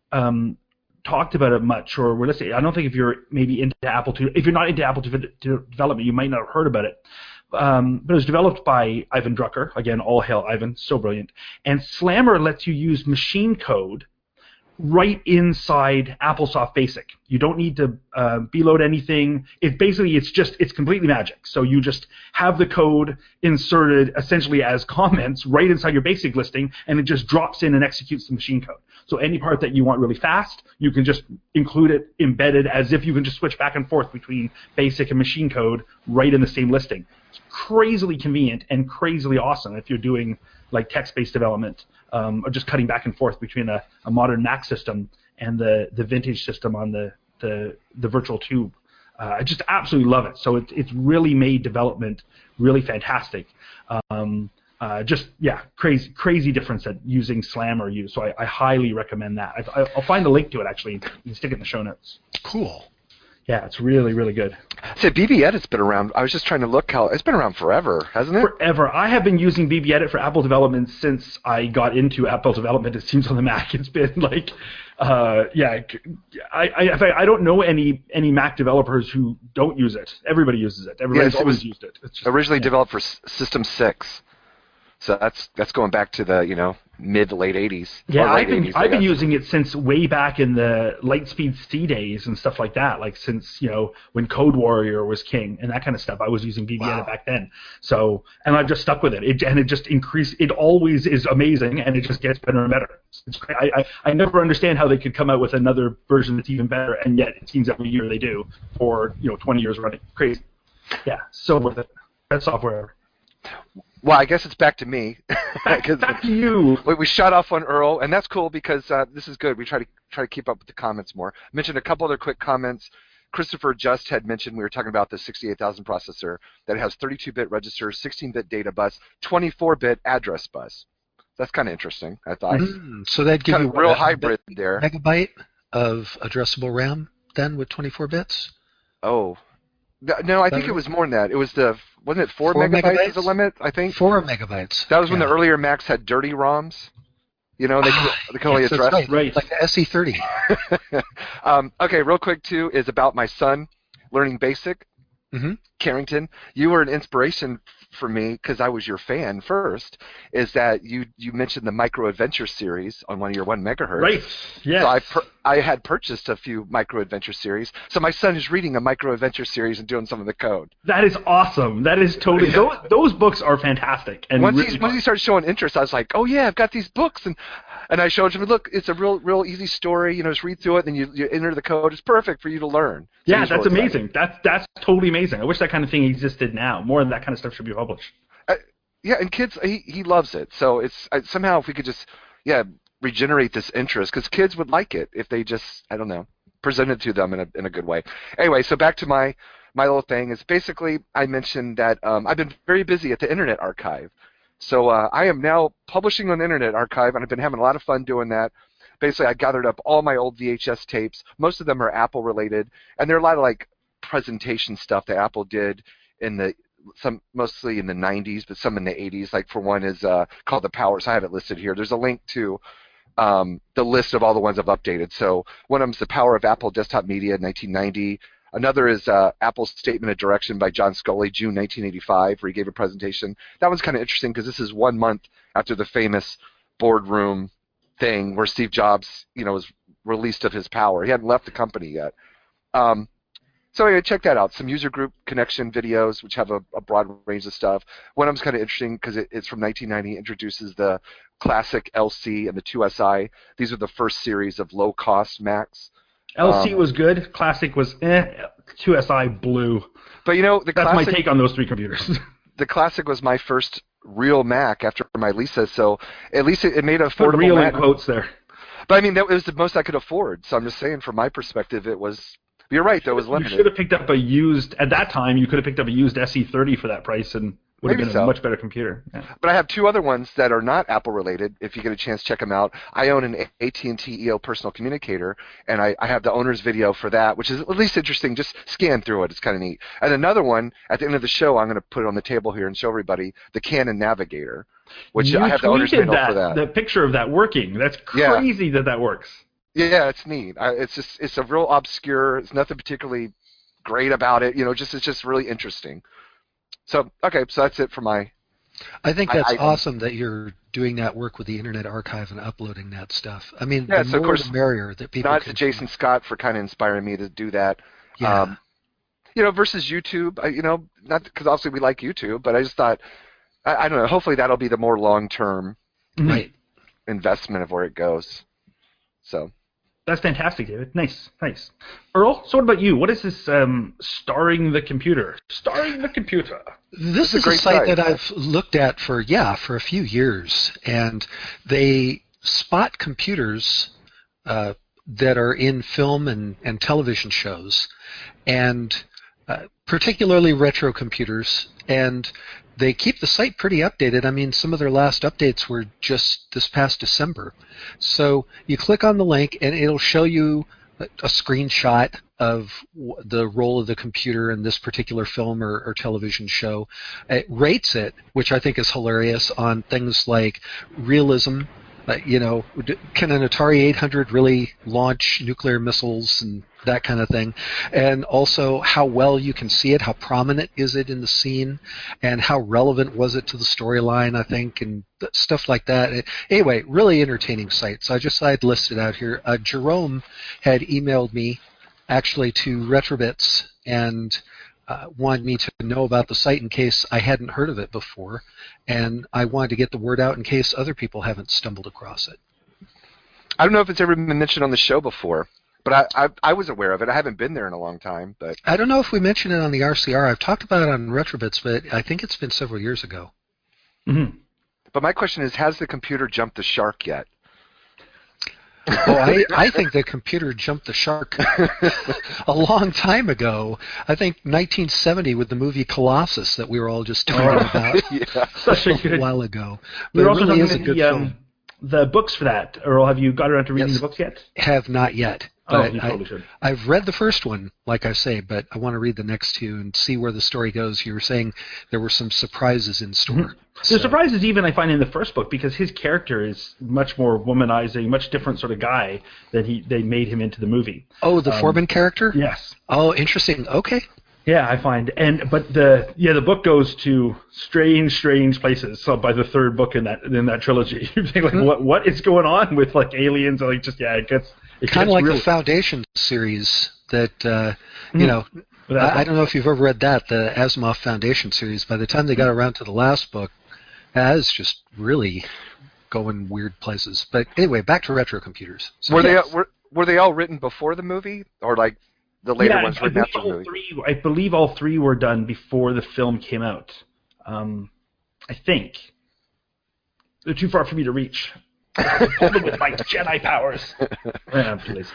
[SPEAKER 1] um, talked about it much or were listening. I don't think if you're maybe into Apple two, if you're not into Apple two development, you might not have heard about it. Um, but it was developed by Ivan Drucker. Again, all hail Ivan, so brilliant. And Slammer lets you use machine code right inside AppleSoft Basic. You don't need to uh, beload anything. It basically, it's just, it's completely magic. So you just have the code inserted essentially as comments right inside your Basic listing, and it just drops in and executes the machine code. So any part that you want really fast, you can just include it embedded as if you can just switch back and forth between Basic and machine code right in the same listing. It's crazily convenient and crazily awesome if you're doing like text-based development, um, or just cutting back and forth between a, a modern Mac system and the, the vintage system on the, the, the Virtual Tube. Uh, I just absolutely love it. So it, it's really made development really fantastic. Um, uh, just, yeah, crazy crazy difference that using Slammer use. So I, I highly recommend that. I, I'll find a link to it, actually. You can stick it in the show notes.
[SPEAKER 3] Cool.
[SPEAKER 1] Yeah, it's really, really good.
[SPEAKER 4] So BBEdit's been around. I was just trying to look how it's been around forever, hasn't it?
[SPEAKER 1] Forever. I have been using BBEdit for Apple development since I got into Apple development. It seems on the Mac. It's been like, uh, yeah. I, I I don't know any any Mac developers who don't use it. Everybody uses it. Everybody's
[SPEAKER 4] yes, it
[SPEAKER 1] always used it. It's just,
[SPEAKER 4] originally
[SPEAKER 1] yeah.
[SPEAKER 4] developed for S- System six. So that's that's going back to the you know mid to late eighties.
[SPEAKER 1] Yeah,
[SPEAKER 4] late
[SPEAKER 1] I've been
[SPEAKER 4] eighties,
[SPEAKER 1] I've been
[SPEAKER 4] guess.
[SPEAKER 1] using it since way back in the Lightspeed C days and stuff like that. Like since you know when Code Warrior was king and that kind of stuff. I was using BBEdit
[SPEAKER 3] Wow.
[SPEAKER 1] back then. So and I've just stuck with it. It and it just increased. It always is amazing and it just gets better and better. It's great. I, I I never understand how they could come out with another version that's even better, and yet it seems every year they do for you know twenty years running. Crazy. Yeah, so worth it. Best software ever.
[SPEAKER 4] Well, I guess it's back to me.
[SPEAKER 1] Back, back to you.
[SPEAKER 4] We, we shut off on Earl, and that's cool because uh, this is good. We try to try to keep up with the comments more. I mentioned a couple other quick comments. Christopher just had mentioned we were talking about the sixty-eight thousand processor that has thirty-two bit register, sixteen bit data bus, twenty-four bit address bus. That's kind of interesting, I thought.
[SPEAKER 3] Mm, so that'd give
[SPEAKER 4] Kind
[SPEAKER 3] you
[SPEAKER 4] of real
[SPEAKER 3] what, a
[SPEAKER 4] hybrid there.
[SPEAKER 3] megabyte of addressable RAM then with twenty-four bits?
[SPEAKER 4] Oh. No, I think
[SPEAKER 3] Better?
[SPEAKER 4] it was more than that. It was the, wasn't it four,
[SPEAKER 3] Four
[SPEAKER 4] megabytes,
[SPEAKER 3] megabytes?
[SPEAKER 4] is the limit, I think?
[SPEAKER 3] Four megabytes.
[SPEAKER 4] That was when
[SPEAKER 3] yeah.
[SPEAKER 4] the earlier Macs had dirty ROMs. You know, they could, they could only
[SPEAKER 3] Yes, that's
[SPEAKER 4] address.
[SPEAKER 3] right.
[SPEAKER 1] Right.
[SPEAKER 3] Like the S E thirty.
[SPEAKER 4] um, okay, real quick, too, is about my son learning BASIC.
[SPEAKER 3] Mm-hmm.
[SPEAKER 4] Carrington, you were an inspiration for me because I was your fan first, is that you, you mentioned the Micro Adventure series on one of your one megahertz.
[SPEAKER 1] Right. Yeah.
[SPEAKER 4] So I per, I had purchased a few Micro Adventure series. So my son is reading a Micro Adventure series and doing some of the code.
[SPEAKER 1] That is awesome. That is totally. Those, those books are fantastic. And
[SPEAKER 4] Once
[SPEAKER 1] really
[SPEAKER 4] he once he started showing interest, I was like, oh yeah, I've got these books, and and I showed him, look, it's a real real easy story. You know, just read through it, and you you enter the code. It's perfect for you to learn. So
[SPEAKER 1] yeah,
[SPEAKER 4] he's
[SPEAKER 1] that's
[SPEAKER 4] really
[SPEAKER 1] amazing. That's that's totally amazing. I wish that kind of thing existed now. More of that kind of stuff should be published.
[SPEAKER 4] Uh, yeah, and kids, he he loves it. So it's uh, somehow if we could just yeah regenerate this interest, because kids would like it if they just I don't know present it to them in a in a good way. Anyway, so back to my my little thing is basically I mentioned that um, I've been very busy at the Internet Archive. So uh, I am now publishing on the Internet Archive, and I've been having a lot of fun doing that. Basically, I gathered up all my old V H S tapes. Most of them are Apple related, and there are a lot of like presentation stuff that Apple did in the some mostly in the nineties, but some in the eighties. Like for one is uh, called the Power. So I have it listed here. There's a link to um, the list of all the ones I've updated. So one of them is the Power of Apple Desktop Media in nineteen ninety. Another is uh, Apple's Statement of Direction by John Sculley, June nineteen eighty-five, where he gave a presentation. That one's kind of interesting because this is one month after the famous boardroom thing where Steve Jobs, you know, was released of his power. He hadn't left the company yet. Um, so anyway, check that out. Some user group connection videos, which have a, a broad range of stuff. One of them's kind of interesting because it, it's from nineteen ninety. It introduces the classic L C and the two S I. These are the first series of low-cost Macs.
[SPEAKER 1] L C
[SPEAKER 4] um,
[SPEAKER 1] was good. Classic was eh. two S I blew.
[SPEAKER 4] But you know, the
[SPEAKER 1] That's
[SPEAKER 4] classic,
[SPEAKER 1] my take on those three computers.
[SPEAKER 4] The Classic was my first real Mac after my Lisa, so at least it, it made an affordable
[SPEAKER 1] Put real
[SPEAKER 4] Mac.
[SPEAKER 1] in quotes there.
[SPEAKER 4] But I mean, that was the most I could afford. So I'm just saying, from my perspective, it was. You're right, that was limited.
[SPEAKER 1] You should have picked up a used at that time. You could have picked up a used S E thirty for that price and would
[SPEAKER 4] Maybe
[SPEAKER 1] have been
[SPEAKER 4] so.
[SPEAKER 1] a much better computer. Yeah.
[SPEAKER 4] But I have two other ones that are not Apple related. If you get a chance, check them out. I own an A T and T E O personal communicator, and I, I have the owner's video for that, which is at least interesting. Just scan through it; it's kind of neat. And another one at the end of the show, I'm going to put it on the table here and show everybody the Canon Navigator, which
[SPEAKER 1] you
[SPEAKER 4] I have the owner's
[SPEAKER 1] tweeted
[SPEAKER 4] manual
[SPEAKER 1] that,
[SPEAKER 4] for that.
[SPEAKER 1] The picture of that working. That's
[SPEAKER 4] Yeah.
[SPEAKER 1] crazy that that works.
[SPEAKER 4] Yeah, it's neat. I, it's just it's a real obscure. It's nothing particularly great about it. You know, just it's just really interesting. So okay, so that's it for my.
[SPEAKER 3] I think that's
[SPEAKER 4] I, I,
[SPEAKER 3] awesome that you're doing that work with the Internet Archive and uploading that stuff. I mean,
[SPEAKER 4] Yeah,
[SPEAKER 3] the
[SPEAKER 4] so of
[SPEAKER 3] more
[SPEAKER 4] course,
[SPEAKER 3] the merrier that people
[SPEAKER 4] Nods
[SPEAKER 3] can.
[SPEAKER 4] to Jason Scott for kind of inspiring me to do that.
[SPEAKER 3] Yeah.
[SPEAKER 4] Um, you know, versus YouTube. I, you know, not because obviously we like YouTube, but I just thought, I, I don't know. Hopefully that'll be the more long-term
[SPEAKER 3] Right.
[SPEAKER 4] investment of where it goes. So.
[SPEAKER 1] That's fantastic, David. Nice, nice. Earl, so what about you? What is this um, starring the computer? Starring the computer.
[SPEAKER 3] This
[SPEAKER 4] It's a
[SPEAKER 3] is a
[SPEAKER 4] great
[SPEAKER 3] site
[SPEAKER 4] site.
[SPEAKER 3] that I've looked at for, yeah, for a few years. And they spot computers uh, that are in film and, and television shows, and uh, particularly retro computers. And they keep the site pretty updated. I mean, some of their last updates were just this past December. So you click on the link, and it'll show you a, a screenshot of w- the role of the computer in this particular film or, or television show. It rates it, which I think is hilarious, on things like realism. Uh, you know, d- can an Atari eight hundred really launch nuclear missiles and that kind of thing? And also how well you can see it, how prominent is it in the scene, and how relevant was it to the storyline, I think, and th- stuff like that. Uh, Anyway, really entertaining site. So I just I'd listed out here. Uh, Jerome had emailed me actually to Retrobits and uh, wanted me to know about the site in case I hadn't heard of it before, and I wanted to get the word out in case other people haven't stumbled across it.
[SPEAKER 4] I don't know if it's ever been mentioned on the show before, but I, I I was aware of it. I haven't been there in a long time, but
[SPEAKER 3] I don't know if we mentioned it on the R C R. I've talked about it on Retrobits, but I think it's been several years ago.
[SPEAKER 1] Mm-hmm.
[SPEAKER 4] but my question is, has the computer jumped the shark yet?
[SPEAKER 3] Well, I, I think the computer jumped the shark a long time ago. I think nineteen seventy with the movie Colossus that we were all just talking about
[SPEAKER 4] Yeah.
[SPEAKER 1] Such a
[SPEAKER 3] a
[SPEAKER 1] good.
[SPEAKER 3] while ago.
[SPEAKER 1] We
[SPEAKER 3] But
[SPEAKER 1] were
[SPEAKER 3] it
[SPEAKER 1] also
[SPEAKER 3] really is a
[SPEAKER 1] talking
[SPEAKER 3] good
[SPEAKER 1] about the,
[SPEAKER 3] film.
[SPEAKER 1] um, the books for that. Earl, have you got around to reading
[SPEAKER 3] Yes.
[SPEAKER 1] the books yet?
[SPEAKER 3] Have not yet.
[SPEAKER 1] Oh,
[SPEAKER 3] But
[SPEAKER 1] you
[SPEAKER 3] I,
[SPEAKER 1] totally should.
[SPEAKER 3] I've read the first one, like I say, but I want to read the next two and see where the story goes. You were saying there were some surprises in store. So-
[SPEAKER 1] The surprise is even I find in the first book because his character is much more womanizing, much different sort of guy than he they made him into the movie.
[SPEAKER 3] Oh, the
[SPEAKER 1] Um,
[SPEAKER 3] Foreman character?
[SPEAKER 1] Yes.
[SPEAKER 3] Oh, interesting. Okay.
[SPEAKER 1] Yeah, I find and but the yeah the book goes to strange, strange places. So by the third book in that in that trilogy, you think like what what is going on with like aliens? Like just yeah, it gets it
[SPEAKER 3] Kind
[SPEAKER 1] gets
[SPEAKER 3] of like
[SPEAKER 1] real.
[SPEAKER 3] the Foundation series that, uh,
[SPEAKER 1] Mhm.
[SPEAKER 3] you know,
[SPEAKER 1] That
[SPEAKER 3] I, I don't know if you've ever read that, the Asimov Foundation series. By the time they got around to the last book, that is just really going weird places. But anyway, back to retro computers. So-
[SPEAKER 4] Were
[SPEAKER 1] Yes.
[SPEAKER 4] they were were they all written before the movie, or like the later
[SPEAKER 1] yeah,
[SPEAKER 4] ones
[SPEAKER 1] I
[SPEAKER 4] written
[SPEAKER 1] believe
[SPEAKER 4] after the
[SPEAKER 1] all
[SPEAKER 4] movie?
[SPEAKER 1] three. I believe all three were done before the film came out. Um, I think they're too far for me to reach. Only with my Jedi powers. Yeah, please.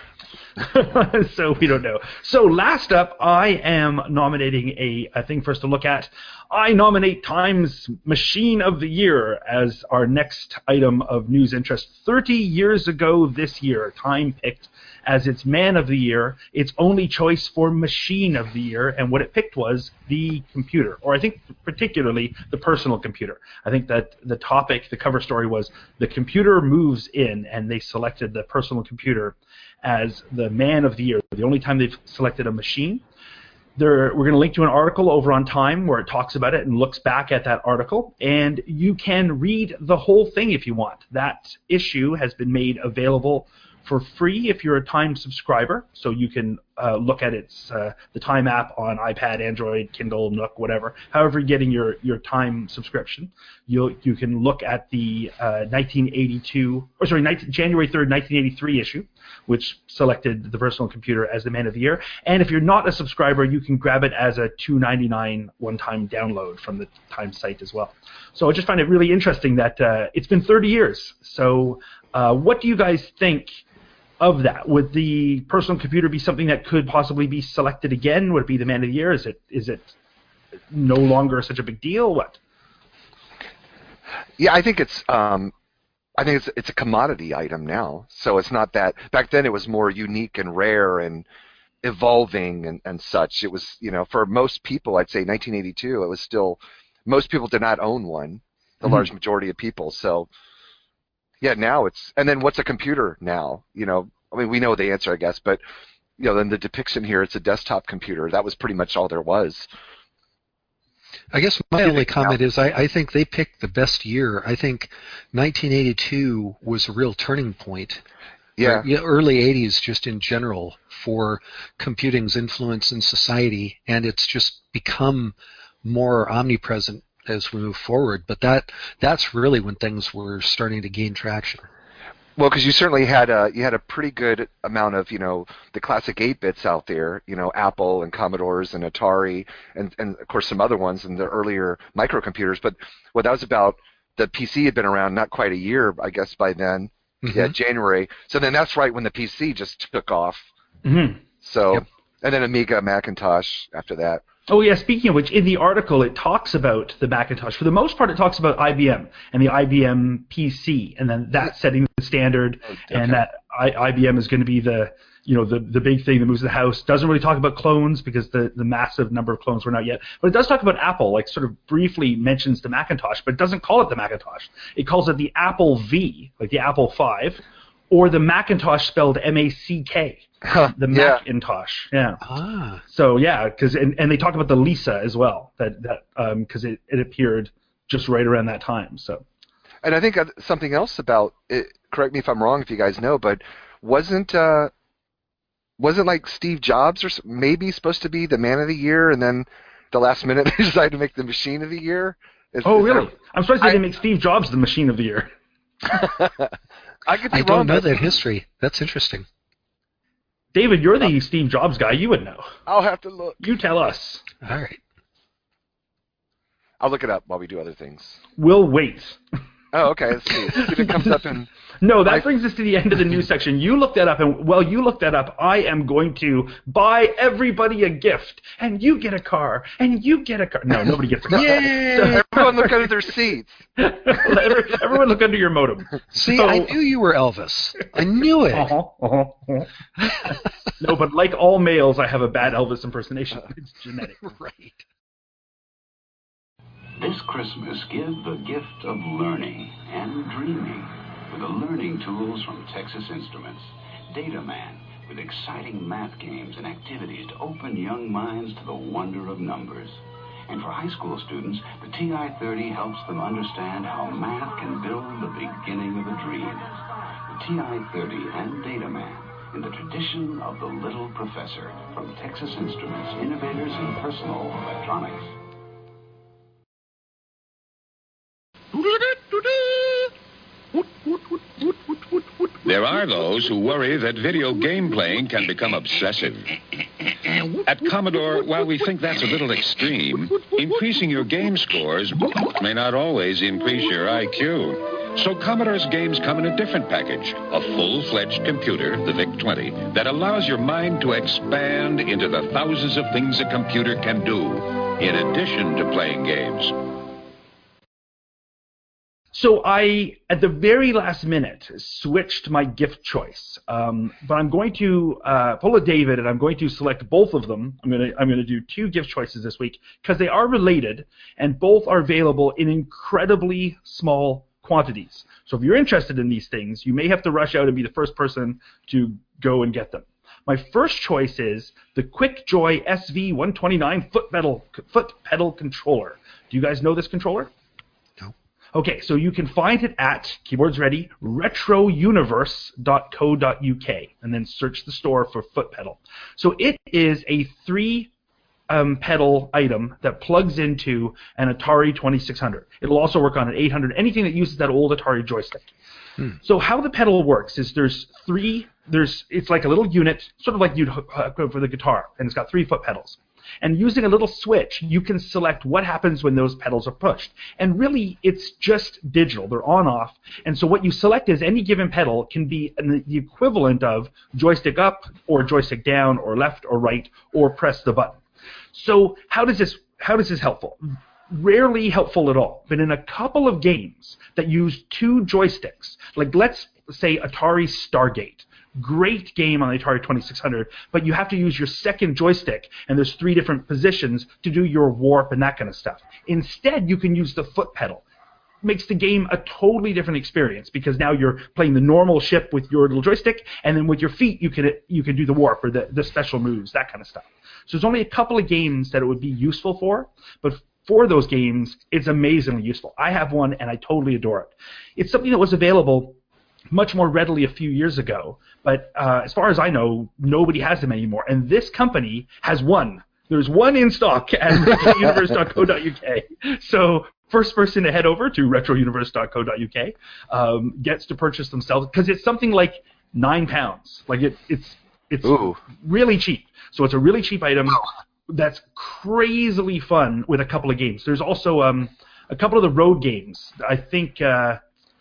[SPEAKER 1] So we don't know. So last up, I am nominating a, a thing for us to look at. I nominate Time's Machine of the Year as our next item of news interest. Thirty years ago this year, Time picked as its Man of the Year, its only choice for Machine of the Year, and what it picked was the computer, or I think particularly the personal computer. I think that the topic, the cover story was the computer moves in, and they selected the personal computer as the Man of the Year, the only time they've selected a machine. There, we're going to link to an article over on Time where it talks about it and looks back at that article, and you can read the whole thing if you want. That issue has been made available for free if you're a Time subscriber, so you can uh, look at its uh, the Time app on iPad, Android, Kindle, Nook, whatever. However you're getting your, your Time subscription, you you can look at the uh, nineteen eighty-two, or sorry, nineteen, January third, nineteen eighty-three issue, which selected the personal computer as the Man of the Year. And if you're not a subscriber, you can grab it as a two ninety-nine one-time download from the Time site as well. So I just find it really interesting that uh, it's been thirty years. So uh, what do you guys think of that? Would the personal computer be something that could possibly be selected again? Would it be the Man of the Year? Is it is it no longer such a big deal? What?
[SPEAKER 4] Yeah, I think it's um, I think it's it's a commodity item now. So it's not that back then it was more unique and rare and evolving and, and such. It was, you know, for most people, I'd say nineteen eighty-two, it was still, most people did not own one, the mm-hmm. large majority of people. So yeah, now it's, and then what's a computer now? You know, I mean, we know the answer, I guess, but, you know, then the depiction here, it's a desktop computer. That was pretty much all there was.
[SPEAKER 3] I guess my only comment is I, I think they picked the best year. I think nineteen eighty-two was a real turning point.
[SPEAKER 4] Yeah.
[SPEAKER 3] Or, yeah, early eighties just in general for computing's influence in society, and it's just become more omnipresent as we move forward, but that that's really when things were starting to gain traction.
[SPEAKER 4] Well, because you certainly had a you had a pretty good amount of, you know, the classic eight bits out there, you know, Apple and Commodores and Atari and and of course some other ones and the earlier microcomputers. But well, that was about, the P C had been around not quite a year, I guess, by then. Mm-hmm. Yeah, January. So then that's right when the P C just took off.
[SPEAKER 1] Mm-hmm.
[SPEAKER 4] So
[SPEAKER 1] yep.
[SPEAKER 4] And then Amiga, Macintosh after that.
[SPEAKER 1] Oh, yeah, speaking of which, in the article it talks about the Macintosh. For the most part, it talks about I B M and the I B M P C, and then that setting the standard, okay. and that I, IBM is going to be the, you know, the, the big thing that moves the house. Doesn't really talk about clones because the, the massive number of clones were not yet. But it does talk about Apple, like sort of briefly mentions the Macintosh, but it doesn't call it the Macintosh. It calls it the Apple V, like the Apple five, or the Macintosh spelled M A C K. The
[SPEAKER 4] yeah.
[SPEAKER 1] Macintosh, yeah.
[SPEAKER 3] Ah.
[SPEAKER 1] So yeah, because and, and they talk about the Lisa as well, that that um because it, it appeared just right around that time. So.
[SPEAKER 4] And I think something else about it. Correct me if I'm wrong, if you guys know, but wasn't uh, wasn't like Steve Jobs or maybe supposed to be the Man of the Year, and then the last minute they decided to make the Machine of the Year? Is,
[SPEAKER 1] oh
[SPEAKER 4] is
[SPEAKER 1] really?
[SPEAKER 4] There,
[SPEAKER 1] I'm surprised they didn't make Steve Jobs the Machine of the Year.
[SPEAKER 4] I could be
[SPEAKER 3] I
[SPEAKER 4] wrong,
[SPEAKER 3] don't know
[SPEAKER 4] but
[SPEAKER 3] that history. That's interesting.
[SPEAKER 1] David, you're the uh, Steve Jobs guy. You would know.
[SPEAKER 4] I'll have to look.
[SPEAKER 1] You tell us.
[SPEAKER 3] All right.
[SPEAKER 4] I'll look it up while we do other things.
[SPEAKER 1] We'll wait.
[SPEAKER 4] Oh, okay. Let's see. see if it comes up in...
[SPEAKER 1] No, that I... brings us to the end of the news section. You looked that up, and while you looked that up, I am going to buy everybody a gift, and you get a car, and you get a car. No, nobody gets a car.
[SPEAKER 4] Yay! So everyone look under their seats.
[SPEAKER 1] Everyone look under your modem.
[SPEAKER 3] See,
[SPEAKER 1] so...
[SPEAKER 3] I knew you were Elvis. I knew it.
[SPEAKER 1] Uh-huh, uh-huh, uh-huh. No, but like all males, I have a bad Elvis impersonation. It's genetic.
[SPEAKER 3] Right.
[SPEAKER 5] This Christmas, give the gift of learning and dreaming with the learning tools from Texas Instruments. DataMan, with exciting math games and activities to open young minds to the wonder of numbers. And for high school students, the T I thirty helps them understand how math can build the beginning of a dream. The T I thirty and DataMan, in the tradition of the little professor, from Texas Instruments, innovators in personal electronics.
[SPEAKER 6] There are those who worry that video game playing can become obsessive. At Commodore, while we think that's a little extreme, increasing your game scores may not always increase your I Q. So Commodore's games come in a different package, a full-fledged computer, the VIC twenty, that allows your mind to expand into the thousands of things a computer can do, in addition to playing games.
[SPEAKER 1] So I, at the very last minute, switched my gift choice. Um, but I'm going to uh, pull a David, and I'm going to select both of them. I'm going to I'm going to do two gift choices this week because they are related, and both are available in incredibly small quantities. So if you're interested in these things, you may have to rush out and be the first person to go and get them. My first choice is the QuickJoy S V one twenty-nine foot pedal foot pedal controller. Do you guys know this controller? Okay, so you can find it at, keyboards ready, retro universe dot co dot U K, and then search the store for foot pedal. So it is a three um, pedal item that plugs into an Atari twenty-six hundred. It'll also work on an eight hundred, anything that uses that old Atari joystick. Hmm. So how the pedal works is there's three, there's it's like a little unit, sort of like you'd hook up for the guitar, and it's got three foot pedals. And using a little switch, you can select what happens when those pedals are pushed. And really, it's just digital. They're on-off. And so what you select is any given pedal can be an, the equivalent of joystick up or joystick down or left or right or press the button. So how does this how does this helpful? Rarely helpful at all. But in a couple of games that use two joysticks, like let's say Atari Stargate, great game on the Atari twenty-six hundred, but you have to use your second joystick, and there's three different positions to do your warp and that kind of stuff. Instead, you can use the foot pedal. Makes the game a totally different experience because now you're playing the normal ship with your little joystick, and then with your feet you can you can do the warp or the, the special moves, that kind of stuff. So there's only a couple of games that it would be useful for, but for those games, it's amazingly useful. I have one, and I totally adore it. It's something that was available much more readily a few years ago, but uh, as far as I know, nobody has them anymore. And this company has one. There's one in stock at retro universe dot co dot U K. So first person to head over to retro universe dot co dot U K um, gets to purchase themselves, because it's something like nine pounds. Like it, it's it's Ooh. really cheap. So it's a really cheap item that's crazily fun with a couple of games. There's also um, a couple of the road games. I think. Uh,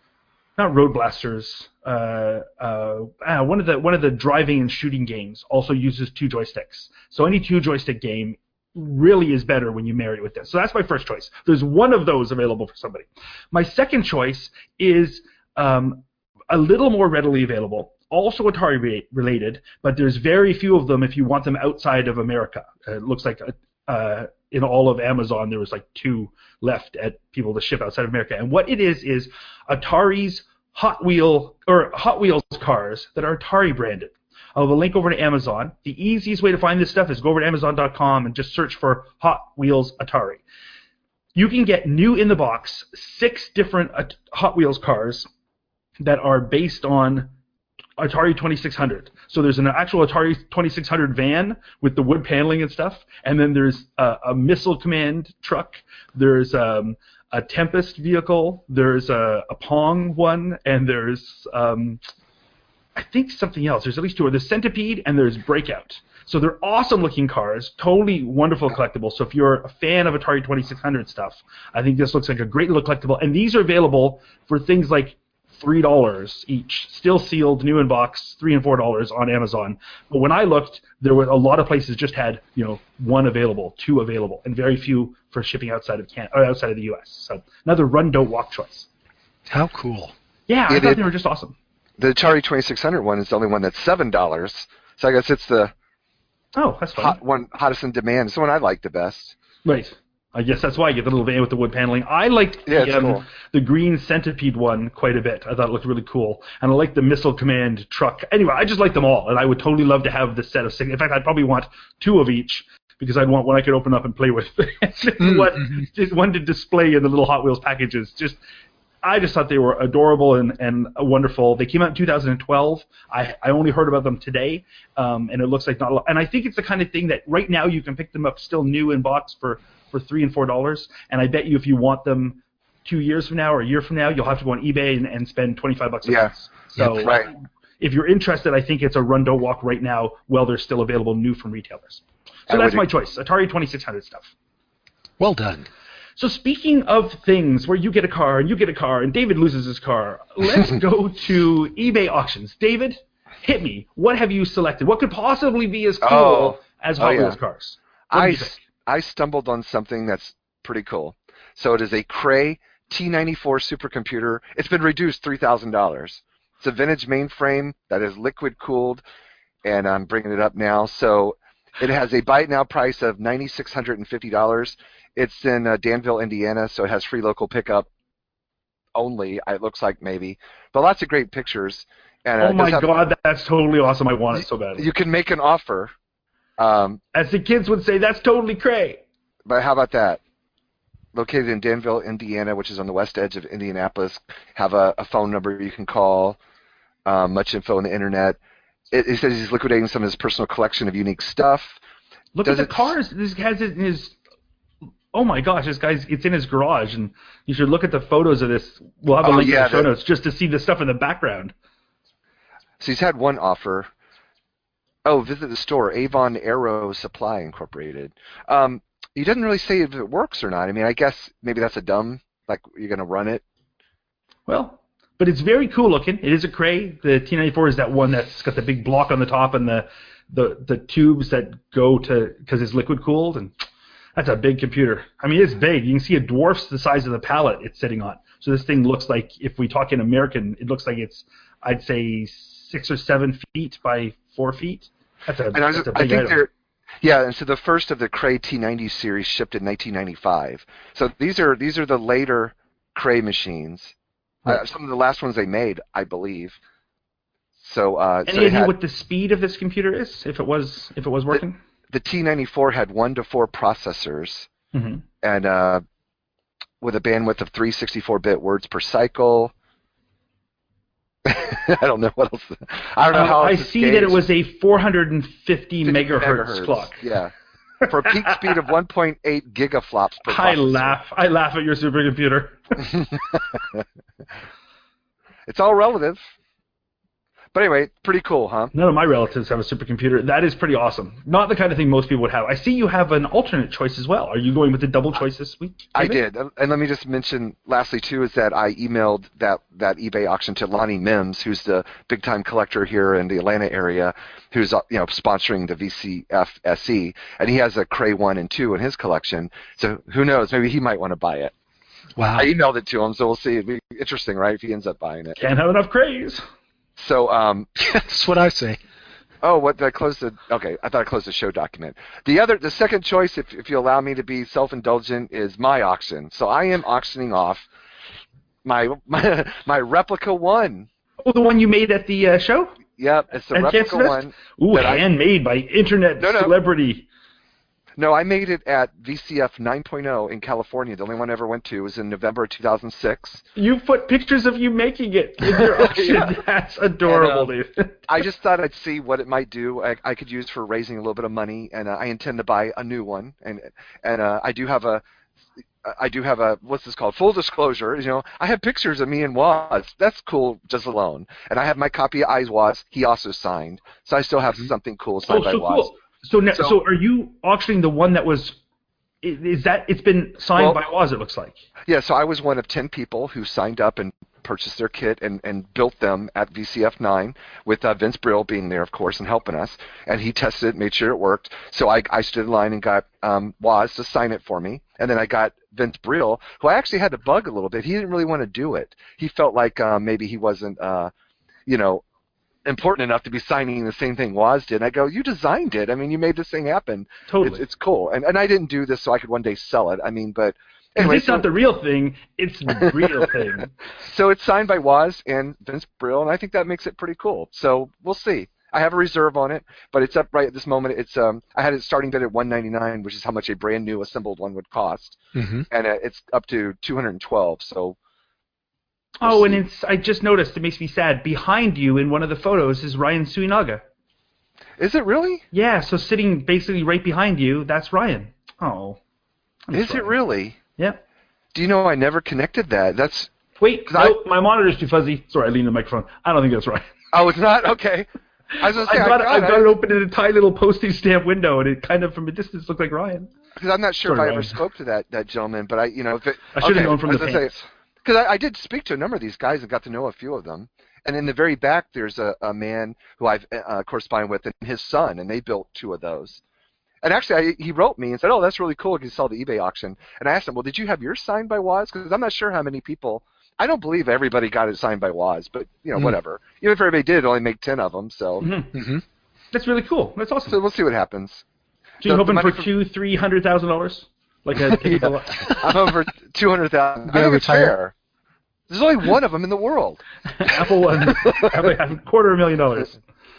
[SPEAKER 1] Not Road Blasters. Uh, uh, uh, one of the one of the driving and shooting games also uses two joysticks. So any two joystick game really is better when you marry it with this. So that's my first choice. There's one of those available for somebody. My second choice is um, a little more readily available. Also Atari related, but there's very few of them if you want them outside of America. Uh, it looks like uh, in all of Amazon there was like two left at people to ship outside of America. And what it is is Atari's Hot Wheel or Hot Wheels cars that are Atari branded. I'll have a link over to Amazon. The easiest way to find this stuff is go over to amazon dot com and just search for Hot Wheels Atari. You can get new in the box six different Hot Wheels cars that are based on Atari twenty-six hundred. So there's an actual Atari twenty-six hundred van with the wood paneling and stuff, and then there's a, a missile command truck. There's um, a Tempest vehicle. There's a, a Pong one, and there's um, I think something else. There's at least two. There's Centipede and there's Breakout. So they're awesome-looking cars, totally wonderful collectibles. So if you're a fan of Atari twenty-six hundred stuff, I think this looks like a great little collectible. And these are available for things like three dollars each, still sealed, new in box, three and four dollars on Amazon. But when I looked, there were a lot of places just had, you know, one available, two available, and very few for shipping outside of Can or outside of the U S. So another run, don't walk choice.
[SPEAKER 3] How cool!
[SPEAKER 1] Yeah, I
[SPEAKER 4] it,
[SPEAKER 1] thought
[SPEAKER 4] it,
[SPEAKER 1] they were just awesome.
[SPEAKER 4] The Atari twenty-six hundred one is the only one that's seven dollars. So I guess it's the
[SPEAKER 1] oh, that's fine.
[SPEAKER 4] Hot one, hottest in demand. It's the one I like the best.
[SPEAKER 1] Right. I guess that's why you get the little van with the wood paneling. I liked
[SPEAKER 4] yeah,
[SPEAKER 1] the, um,
[SPEAKER 4] cool.
[SPEAKER 1] the green Centipede one quite a bit. I thought it looked really cool. And I liked the Missile Command truck. Anyway, I just like them all, and I would totally love to have the set of six. In fact, I'd probably want two of each because I'd want one I could open up and play with. mm-hmm. one, just one to display in the little Hot Wheels packages. Just, I just thought they were adorable and, and wonderful. They came out in two thousand twelve. I, I only heard about them today, um, and it looks like not a lot. And I think it's the kind of thing that right now you can pick them up still new in box for for three and four dollars, and I bet you if you want them two years from now or a year from now, you'll have to go on eBay and, and spend twenty-five bucks a
[SPEAKER 4] yeah.
[SPEAKER 1] piece. So
[SPEAKER 4] yeah, right.
[SPEAKER 1] if you're interested, I think it's a run, don't walk right now while they're still available new from retailers. So I that's my choice, Atari twenty-six hundred stuff.
[SPEAKER 3] Well done.
[SPEAKER 1] So speaking of things where you get a car and you get a car and David loses his car, let's go to eBay auctions. David, hit me. What have you selected? What could possibly be as cool
[SPEAKER 4] oh.
[SPEAKER 1] as Hot
[SPEAKER 4] oh, yeah.
[SPEAKER 1] Wheels cars? What
[SPEAKER 4] I I stumbled on something that's pretty cool. So it is a Cray T ninety-four supercomputer. It's been reduced three thousand dollars. It's a vintage mainframe that is liquid cooled, and I'm bringing it up now. So it has a buy it now price of nine thousand six hundred fifty dollars. It's in uh, Danville, Indiana, so it has free local pickup only, it looks like, maybe. But lots of great pictures. And, uh,
[SPEAKER 1] oh my
[SPEAKER 4] have,
[SPEAKER 1] God, that's totally awesome. I want it so badly.
[SPEAKER 4] You can make an offer. Um,
[SPEAKER 1] As the kids would say, that's totally cray.
[SPEAKER 4] But how about that? Located in Danville, Indiana, which is on the west edge of Indianapolis. Have a, a phone number you can call. Um, much info on the internet. It, it says he's liquidating some of his personal collection of unique stuff.
[SPEAKER 1] Look
[SPEAKER 4] Does
[SPEAKER 1] at the
[SPEAKER 4] it,
[SPEAKER 1] cars. This has it in his... Oh my gosh, this guy's, it's in his garage, and you should look at the photos of this. We'll have a
[SPEAKER 4] oh,
[SPEAKER 1] link
[SPEAKER 4] yeah,
[SPEAKER 1] in the show
[SPEAKER 4] the,
[SPEAKER 1] notes just to see the stuff in the background.
[SPEAKER 4] So he's had one offer. Oh, visit the store, Avon Aero Supply Incorporated. Um, he doesn't really say if it works or not. I mean, I guess maybe that's a dumb, like you're going to run it.
[SPEAKER 1] Well, but it's very cool looking. It is a Cray. The T ninety-four is that one that's got the big block on the top and the, the, the tubes that go to, because it's liquid cooled, and that's a big computer. I mean, it's big. You can see it dwarfs the size of the pallet it's sitting on. So this thing looks like, if we talk in American, it looks like it's, I'd say, six or seven feet by four feet. That's a,
[SPEAKER 4] and I, was,
[SPEAKER 1] that's a
[SPEAKER 4] I
[SPEAKER 1] big
[SPEAKER 4] think
[SPEAKER 1] item.
[SPEAKER 4] they're, yeah, and so the first of the Cray T ninety series shipped in nineteen ninety-five. So these are these are the later Cray machines. Right. Uh, some of the last ones they made, I believe. So, uh,
[SPEAKER 1] any
[SPEAKER 4] so
[SPEAKER 1] idea
[SPEAKER 4] had,
[SPEAKER 1] what the speed of this computer is? If it was, if it was working.
[SPEAKER 4] The, the T ninety-four had one to four processors,
[SPEAKER 1] mm-hmm. and
[SPEAKER 4] uh, with a bandwidth of three hundred sixty-four bit words per cycle. I don't know what else. I don't know
[SPEAKER 1] um,
[SPEAKER 4] how.
[SPEAKER 1] I see that it was a four hundred fifty megahertz,
[SPEAKER 4] megahertz
[SPEAKER 1] clock.
[SPEAKER 4] Yeah, for a peak speed of one point eight gigaflops per processor.
[SPEAKER 1] I laugh. I laugh at your supercomputer.
[SPEAKER 4] It's all relative. But anyway, pretty cool, huh?
[SPEAKER 1] None of my relatives have a supercomputer. That is pretty awesome. Not the kind of thing most people would have. I see you have an alternate choice as well. Are you going with the double choice this week?
[SPEAKER 4] I did. And let me just mention, lastly, too, is that I emailed that, that eBay auction to Lonnie Mims, who's the big-time collector here in the Atlanta area, who's you know sponsoring the V C F S E, and he has a Cray one and two in his collection. So who knows? Maybe he might want to buy it.
[SPEAKER 3] Wow.
[SPEAKER 4] I emailed it to him, so we'll see. It'd be interesting, right, if he ends up buying it.
[SPEAKER 1] Can't have enough Crays.
[SPEAKER 4] So, um,
[SPEAKER 3] that's what I say.
[SPEAKER 4] Oh, what did I close the? Okay, I thought I closed the show document. The other, the second choice, if if you allow me to be self-indulgent, is my auction. So I am auctioning off my my my replica one.
[SPEAKER 1] Oh, the one you made at the uh, show?
[SPEAKER 4] Yep, it's the
[SPEAKER 1] and
[SPEAKER 4] replica one.
[SPEAKER 1] Ooh, handmade I, by internet
[SPEAKER 4] no, no.
[SPEAKER 1] celebrity.
[SPEAKER 4] No, I made it at V C F nine point oh in California. The only one I ever went to was in November of two thousand six.
[SPEAKER 1] You put pictures of you making it in your auction. Yeah. That's adorable,
[SPEAKER 4] and,
[SPEAKER 1] um, dude.
[SPEAKER 4] I just thought I'd see what it might do. I, I could use for raising a little bit of money, and uh, I intend to buy a new one. And and uh, I do have a, I do have a what's this called? Full disclosure. You know, I have pictures of me and Woz. That's cool, just alone. And I have my copy of Eyes Woz. He also signed, so I still have mm-hmm. something cool signed
[SPEAKER 1] oh,
[SPEAKER 4] by
[SPEAKER 1] so
[SPEAKER 4] Woz.
[SPEAKER 1] Cool. So, now, so, so are you auctioning the one that was? Is that it's been signed well, by Woz? It looks like.
[SPEAKER 4] Yeah. So I was one of ten people who signed up and purchased their kit and, and built them at V C F nine, with uh, Vince Brill being there, of course, and helping us. And he tested it, made sure it worked. So I, I stood in line and got um, Woz to sign it for me. And then I got Vince Brill, who I actually had to bug a little bit. He didn't really want to do it. He felt like um, maybe he wasn't, uh, you know, important enough to be signing the same thing Woz did. And I go, you designed it. I mean, you made this thing happen.
[SPEAKER 1] Totally.
[SPEAKER 4] It's, it's cool. And and I didn't do this so I could one day sell it. I mean, but anyway.
[SPEAKER 1] It's
[SPEAKER 4] so,
[SPEAKER 1] not the real thing. It's the real thing.
[SPEAKER 4] So it's signed by Woz and Vince Brill, and I think that makes it pretty cool. So we'll see. I have a reserve on it, but it's up right at this moment. It's um I had it starting bid at one ninety-nine, which is how much a brand new assembled one would cost,
[SPEAKER 3] mm-hmm.
[SPEAKER 4] and uh, it's up to two hundred twelve. So.
[SPEAKER 1] We'll oh, see. And it's I just noticed, it makes me sad. Behind you in one of the photos is Ryan Suinaga.
[SPEAKER 4] Is it really?
[SPEAKER 1] Yeah, so sitting basically right behind you, that's Ryan. Oh.
[SPEAKER 4] I'm is sorry. It really?
[SPEAKER 1] Yep.
[SPEAKER 4] Do you know I never connected that? That's
[SPEAKER 1] Wait, no, I... my monitor's too fuzzy. Sorry, I leaned the microphone. I don't think that's right.
[SPEAKER 4] Oh, it's not? Okay. I was gonna say,
[SPEAKER 1] I've got,
[SPEAKER 4] I
[SPEAKER 1] I've got it open in a tiny little postage stamp window, and it kind of, from a distance, looks like Ryan.
[SPEAKER 4] Because I'm not sure
[SPEAKER 1] Sorry,
[SPEAKER 4] if I
[SPEAKER 1] Ryan.
[SPEAKER 4] ever spoke to that, that gentleman, but I, you know, if it,
[SPEAKER 1] I should
[SPEAKER 4] okay,
[SPEAKER 1] have known from the pants.
[SPEAKER 4] Because I, I did speak to a number of these guys and got to know a few of them. And in the very back, there's a, a man who I've uh, corresponded with and his son, and they built two of those. And actually, I, he wrote me and said, "Oh, that's really cool. You saw the eBay auction." And I asked him, "Well, did you have yours signed by Woz? Because I'm not sure how many people. I don't believe everybody got it signed by Woz, but you know, mm. whatever. Even if everybody did, only make ten of them. So
[SPEAKER 1] mm-hmm. Mm-hmm. That's really cool. That's awesome.
[SPEAKER 4] So we'll see what happens.
[SPEAKER 1] So you're hoping for two, three hundred thousand dollars, like a typical.
[SPEAKER 4] I'm over two hundred thousand. I think it's fair. There's only one of them in the world.
[SPEAKER 1] Apple one, have a quarter of a million dollars.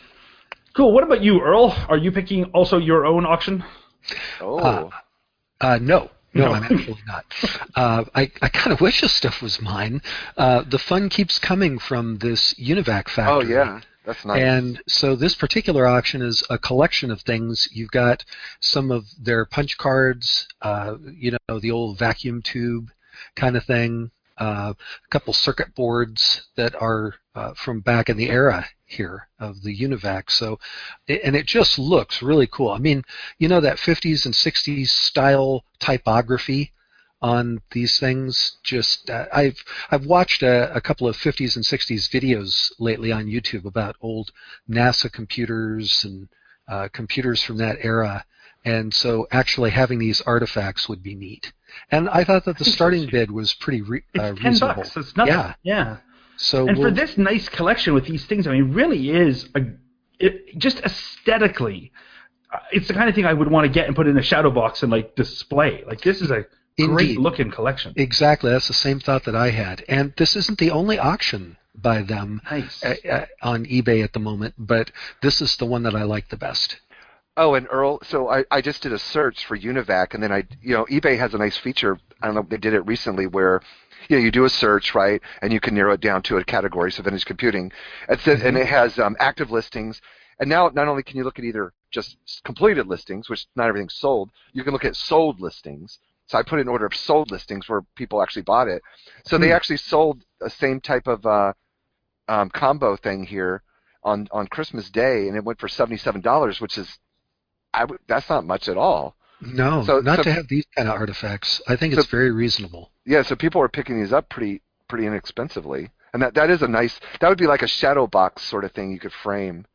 [SPEAKER 1] Cool. What about you, Earl? Are you picking also your own auction?
[SPEAKER 4] Oh.
[SPEAKER 3] Uh, uh, no. No, no, I'm actually not. Uh, I, I kind of wish this stuff was mine. Uh, the fun keeps coming from this Univac factory.
[SPEAKER 4] Oh, yeah. That's nice.
[SPEAKER 3] And so this particular auction is a collection of things. You've got some of their punch cards, uh, you know, the old vacuum tube kind of thing, uh, a couple circuit boards that are uh, from back in the era here of the Univac. So, and it just looks really cool. I mean, you know, that fifties and sixties style typography on these things. Just uh, I've I've watched a, a couple of fifties and sixties videos lately on YouTube about old NASA computers and uh, computers from that era, and so actually having these artifacts would be neat. And I thought that the starting bid was pretty re- uh,
[SPEAKER 1] it's ten
[SPEAKER 3] reasonable.
[SPEAKER 1] Bucks. It's nothing.
[SPEAKER 3] Yeah,
[SPEAKER 1] yeah.
[SPEAKER 3] So
[SPEAKER 1] and
[SPEAKER 3] we'll,
[SPEAKER 1] for this nice collection with these things, I mean, really is a it, just aesthetically, uh, it's the kind of thing I would want to get and put in a shadow box and like display. Like this is a
[SPEAKER 3] Indeed.
[SPEAKER 1] Great looking collection.
[SPEAKER 3] Exactly. That's the same thought that I had. And this isn't the only auction by them
[SPEAKER 1] nice.
[SPEAKER 3] uh, on eBay at the moment, but this is the one that I like the best.
[SPEAKER 4] Oh, and Earl, so I, I just did a search for Univac, and then I, you know, eBay has a nice feature. I don't know if they did it recently where, you know, you do a search, right, and you can narrow it down to a category, so vintage computing. It says, mm-hmm. and it has um, active listings. And now not only can you look at either just completed listings, which not everything's sold, you can look at sold listings. So I put it in order of sold listings where people actually bought it. So they actually sold the same type of uh, um, combo thing here on, on Christmas Day, and it went for seventy-seven dollars, which is I w- that's not much at all.
[SPEAKER 3] No,
[SPEAKER 4] so,
[SPEAKER 3] not
[SPEAKER 4] so,
[SPEAKER 3] to have these kind of artifacts. I think it's so, very reasonable.
[SPEAKER 4] Yeah, so people are picking these up pretty pretty inexpensively, and that that is a nice. That would be like a shadow box sort of thing you could frame.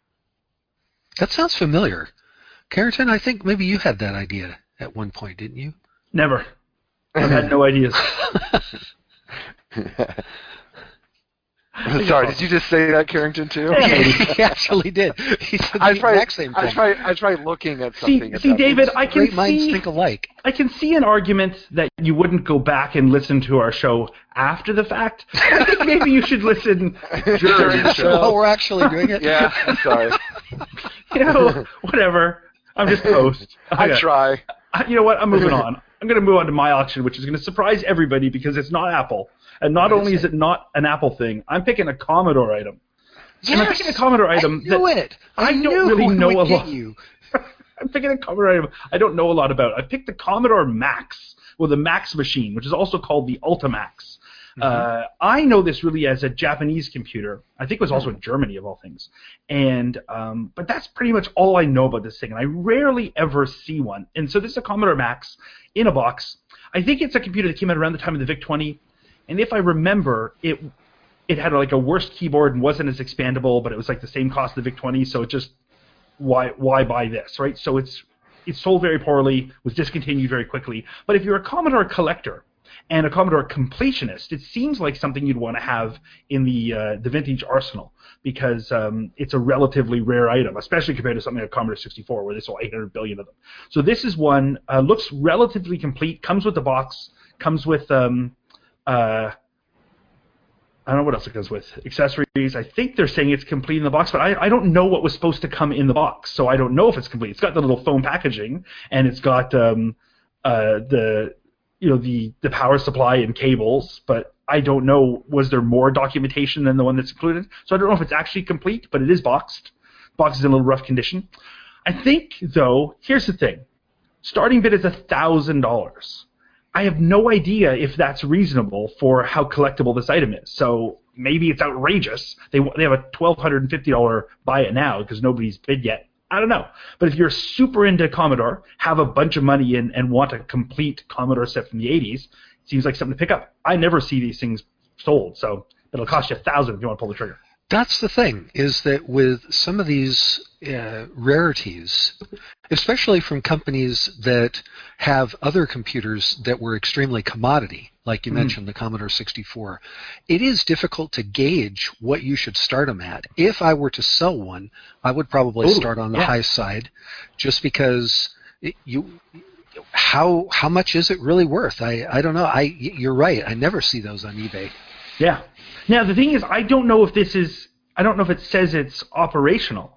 [SPEAKER 3] That sounds familiar, Carrington. I think maybe you had that idea at one point, didn't you?
[SPEAKER 1] Never. I've had no ideas.
[SPEAKER 4] Sorry, did you just say that, Carrington, too?
[SPEAKER 3] Yeah, he actually did. He said the
[SPEAKER 4] I tried,
[SPEAKER 3] exact same thing.
[SPEAKER 4] I tried, I tried looking at something.
[SPEAKER 1] See,
[SPEAKER 4] at
[SPEAKER 1] see David,
[SPEAKER 4] point.
[SPEAKER 1] I can
[SPEAKER 3] Great
[SPEAKER 1] see,
[SPEAKER 3] minds think alike.
[SPEAKER 1] I can see an argument that you wouldn't go back and listen to our show after the fact. I think maybe you should listen during the show.
[SPEAKER 3] Oh, we're actually doing it?
[SPEAKER 4] Yeah, I'm sorry.
[SPEAKER 1] You know, whatever. I'm just host.
[SPEAKER 4] I try.
[SPEAKER 1] You know what? I'm moving on. I'm going to move on to my auction, which is going to surprise everybody because it's not Apple. And not only is it not an Apple thing, I'm picking a Commodore item.
[SPEAKER 3] Yes!
[SPEAKER 1] And I'm picking a Commodore item
[SPEAKER 3] I knew
[SPEAKER 1] that
[SPEAKER 3] it. I,
[SPEAKER 1] I
[SPEAKER 3] knew
[SPEAKER 1] don't really know a lot.
[SPEAKER 3] You.
[SPEAKER 1] I'm picking a Commodore item I don't know a lot about. I picked the Commodore Max, or the Max machine, which is also called the Ultimax. Mm-hmm. Uh, I know this really as a Japanese computer. I think it was also in Germany, of all things. And um, but that's pretty much all I know about this thing, and I rarely ever see one. And so this is a Commodore Max in a box. I think it's a computer that came out around the time of the VIC twenty, and if I remember, it it had like a worse keyboard and wasn't as expandable, but it was like the same cost of the VIC twenty, so it just, why why buy this, right? So it's it sold very poorly, was discontinued very quickly. But if you're a Commodore collector and a Commodore completionist, it seems like something you'd want to have in the uh, the vintage arsenal because um, it's a relatively rare item, especially compared to something like Commodore sixty-four where they sold eight hundred billion of them. So this is one, uh, looks relatively complete, comes with the box, comes with, um, uh, I don't know what else it comes with, accessories. I think they're saying it's complete in the box, but I, I don't know what was supposed to come in the box, so I don't know if it's complete. It's got the little foam packaging, and it's got um, uh, the... you know, the, the power supply and cables, but I don't know, was there more documentation than the one that's included? So I don't know if it's actually complete, but it is boxed. Box is in a little rough condition. I think, though, here's the thing. Starting bid is one thousand dollars. I have no idea if that's reasonable for how collectible this item is. So maybe it's outrageous. They they have a twelve fifty dollars buy it now because nobody's bid yet. I don't know. But if you're super into Commodore, have a bunch of money in, and want a complete Commodore set from the eighties, it seems like something to pick up. I never see these things sold, so it'll cost you a thousand if you want to pull the trigger.
[SPEAKER 3] That's the thing, is that with some of these uh, rarities, especially from companies that have other computers that were extremely commodity, like you mm. mentioned, the Commodore sixty-four, it is difficult to gauge what you should start them at. If I were to sell one, I would probably Ooh, start on the yeah. high side, just because it, you... How how much is it really worth? I, I don't know. I You're right. I never see those on eBay.
[SPEAKER 1] Yeah. Now, the thing is, I don't know if this is, I don't know if it says it's operational.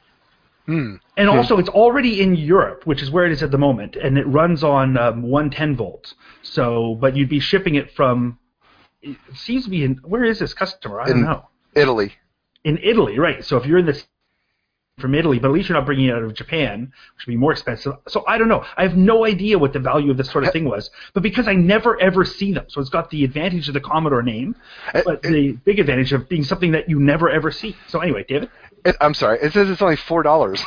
[SPEAKER 3] Hmm.
[SPEAKER 1] And also, it's already in Europe, which is where it is at the moment, and it runs on um, one ten volts. So, but you'd be shipping it from, it seems to be in, where is this customer? I don't
[SPEAKER 4] in
[SPEAKER 1] know.
[SPEAKER 4] Italy.
[SPEAKER 1] In Italy, right. So if you're in this, from Italy, but at least you're not bringing it out of Japan, which would be more expensive. So I don't know. I have no idea what the value of this sort of thing was, but because I never ever see them, so it's got the advantage of the Commodore name, but the big advantage of being something that you never ever see. So anyway, David?
[SPEAKER 4] It, I'm sorry. It says it's only four dollars.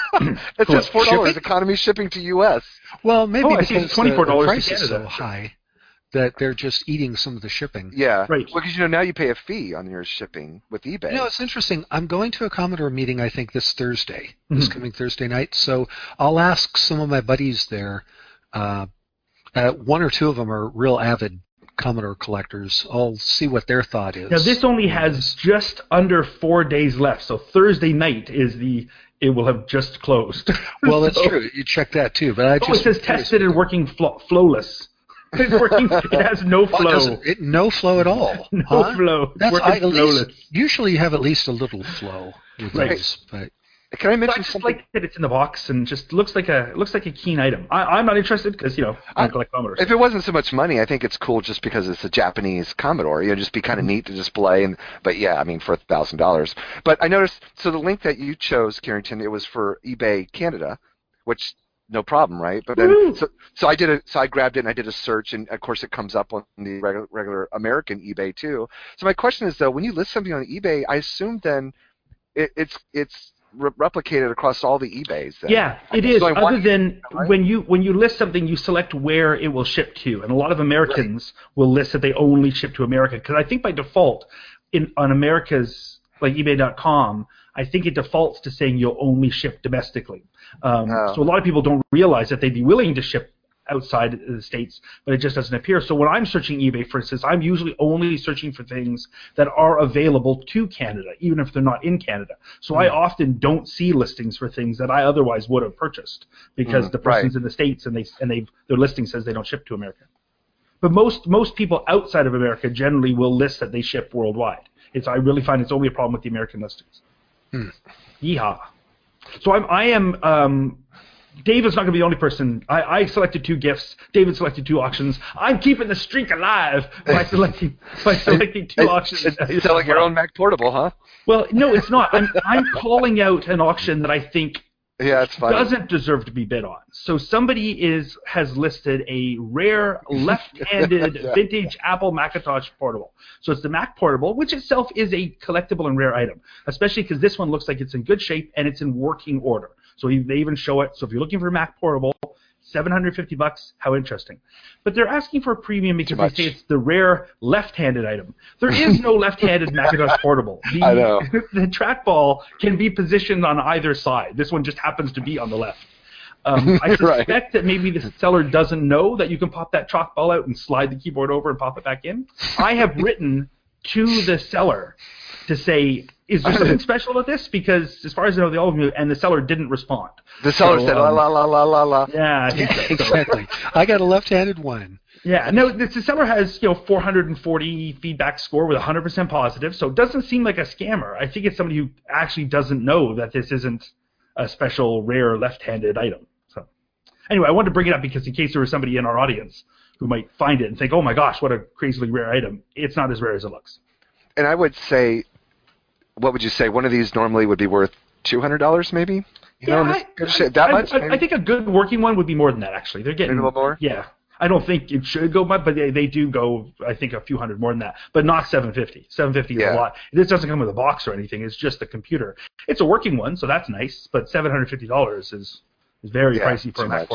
[SPEAKER 4] It says four dollars economy shipping to U S.
[SPEAKER 3] Well, maybe
[SPEAKER 1] oh,
[SPEAKER 3] because
[SPEAKER 1] twenty-four dollars
[SPEAKER 3] the, the price is so high that they're just eating some of the shipping.
[SPEAKER 4] Yeah,
[SPEAKER 1] right.
[SPEAKER 4] Well, because you know now you pay a fee on your shipping with eBay.
[SPEAKER 3] You know, it's interesting. I'm going to a Commodore meeting, I think, this Thursday, mm-hmm. this coming Thursday night. So I'll ask some of my buddies there. Uh, uh, one or two of them are real avid Commodore collectors. I'll see what their thought is.
[SPEAKER 1] Now, this only has just under four days left. So Thursday night is the. It will have just closed.
[SPEAKER 3] Well, that's
[SPEAKER 1] so,
[SPEAKER 3] true. You check that too. But I
[SPEAKER 1] oh,
[SPEAKER 3] just
[SPEAKER 1] it says tested and working fl- flowless. It's working. It has no flow.
[SPEAKER 3] Oh, it it, no flow at all.
[SPEAKER 1] no
[SPEAKER 3] huh?
[SPEAKER 1] flow.
[SPEAKER 3] That's I, at least, usually you have at least a little flow with
[SPEAKER 1] right.
[SPEAKER 3] those. But
[SPEAKER 4] can I mention
[SPEAKER 1] I just
[SPEAKER 4] something?
[SPEAKER 1] like that it's in the box and just looks like a looks like a keen item. I, I'm not interested because you know I don't collect Commodores.
[SPEAKER 4] If it wasn't so much money, I think it's cool just because it's a Japanese Commodore. You know, just be kind of neat to display. And but yeah, I mean for a thousand dollars. But I noticed so the link that you chose, Carrington, it was for eBay Canada, which. No problem, right? But then, so, so I did a, so I grabbed it and I did a search, and of course it comes up on the regular, regular American eBay too. So my question is though, when you list something on eBay, I assume then it, it's it's re- replicated across all the eBays. Then.
[SPEAKER 1] Yeah, it is. Other one, than right? when you when you list something, you select where it will ship to, and a lot of Americans right. will list that they only ship to America because I think by default, in on America's like eBay dot com, I think it defaults to saying you'll only ship domestically. Um, oh. So a lot of people don't realize that they'd be willing to ship outside the States, but it just doesn't appear. So when I'm searching eBay, for instance, I'm usually only searching for things that are available to Canada, even if they're not in Canada. So mm. I often don't see listings for things that I otherwise would have purchased because mm, the person's right. in the States and they and they their listing says they don't ship to America. But most most people outside of America generally will list that they ship worldwide. It's I really find it's only a problem with the American listings.
[SPEAKER 3] Hmm.
[SPEAKER 1] Yeehaw. So I'm, I am, um, David's not going to be the only person. I, I selected two gifts. David selected two auctions. I'm keeping the streak alive by selecting by selecting two auctions.
[SPEAKER 4] It's selling your own Mac Portable, huh?
[SPEAKER 1] Well, no, it's not. I'm, I'm calling out an auction that I think
[SPEAKER 4] yeah, it's funny.
[SPEAKER 1] doesn't deserve to be bid on. So somebody is has listed a rare left-handed yeah. vintage Apple Macintosh Portable. So it's the Mac Portable, which itself is a collectible and rare item, especially because this one looks like it's in good shape and it's in working order. So they even show it. So if you're looking for a Mac Portable, seven hundred fifty bucks, how interesting. But they're asking for a premium because they say it's the rare left-handed item. There is no left-handed Macintosh Portable. The,
[SPEAKER 4] I know.
[SPEAKER 1] The trackball can be positioned on either side. This one just happens to be on the left. Um, I suspect right. that maybe the seller doesn't know that you can pop that chalk ball out and slide the keyboard over and pop it back in. I have written to the seller to say, is there something special about this? Because as far as I know, they all knew, and the seller didn't respond.
[SPEAKER 4] The seller
[SPEAKER 1] so,
[SPEAKER 4] said,
[SPEAKER 1] um,
[SPEAKER 4] la, la, la, la, la.
[SPEAKER 1] Yeah, I think so.
[SPEAKER 3] Exactly. I got a left-handed one.
[SPEAKER 1] Yeah, no, the seller has, you know, four hundred forty feedback score with one hundred percent positive, so it doesn't seem like a scammer. I think it's somebody who actually doesn't know that this isn't a special, rare, left-handed item. So, anyway, I wanted to bring it up because in case there was somebody in our audience who might find it and think, oh my gosh, what a crazily rare item, it's not as rare as it looks.
[SPEAKER 4] And I would say, what would you say? One of these normally would be worth two hundred dollars maybe? You
[SPEAKER 1] yeah,
[SPEAKER 4] know,
[SPEAKER 1] I,
[SPEAKER 4] that
[SPEAKER 1] I,
[SPEAKER 4] much?
[SPEAKER 1] I, I think a good working one would be more than that, actually. They're getting
[SPEAKER 4] maybe a little more?
[SPEAKER 1] Yeah. I don't think it should go much, but they, they do go, I think, a few hundred more than that. But not seven hundred fifty. seven hundred fifty is
[SPEAKER 4] yeah.
[SPEAKER 1] a lot. This doesn't come with a box or anything. It's just the computer. It's a working one, so that's nice. But seven hundred fifty dollars is, is very
[SPEAKER 4] yeah,
[SPEAKER 1] pricey for a Mac Portable.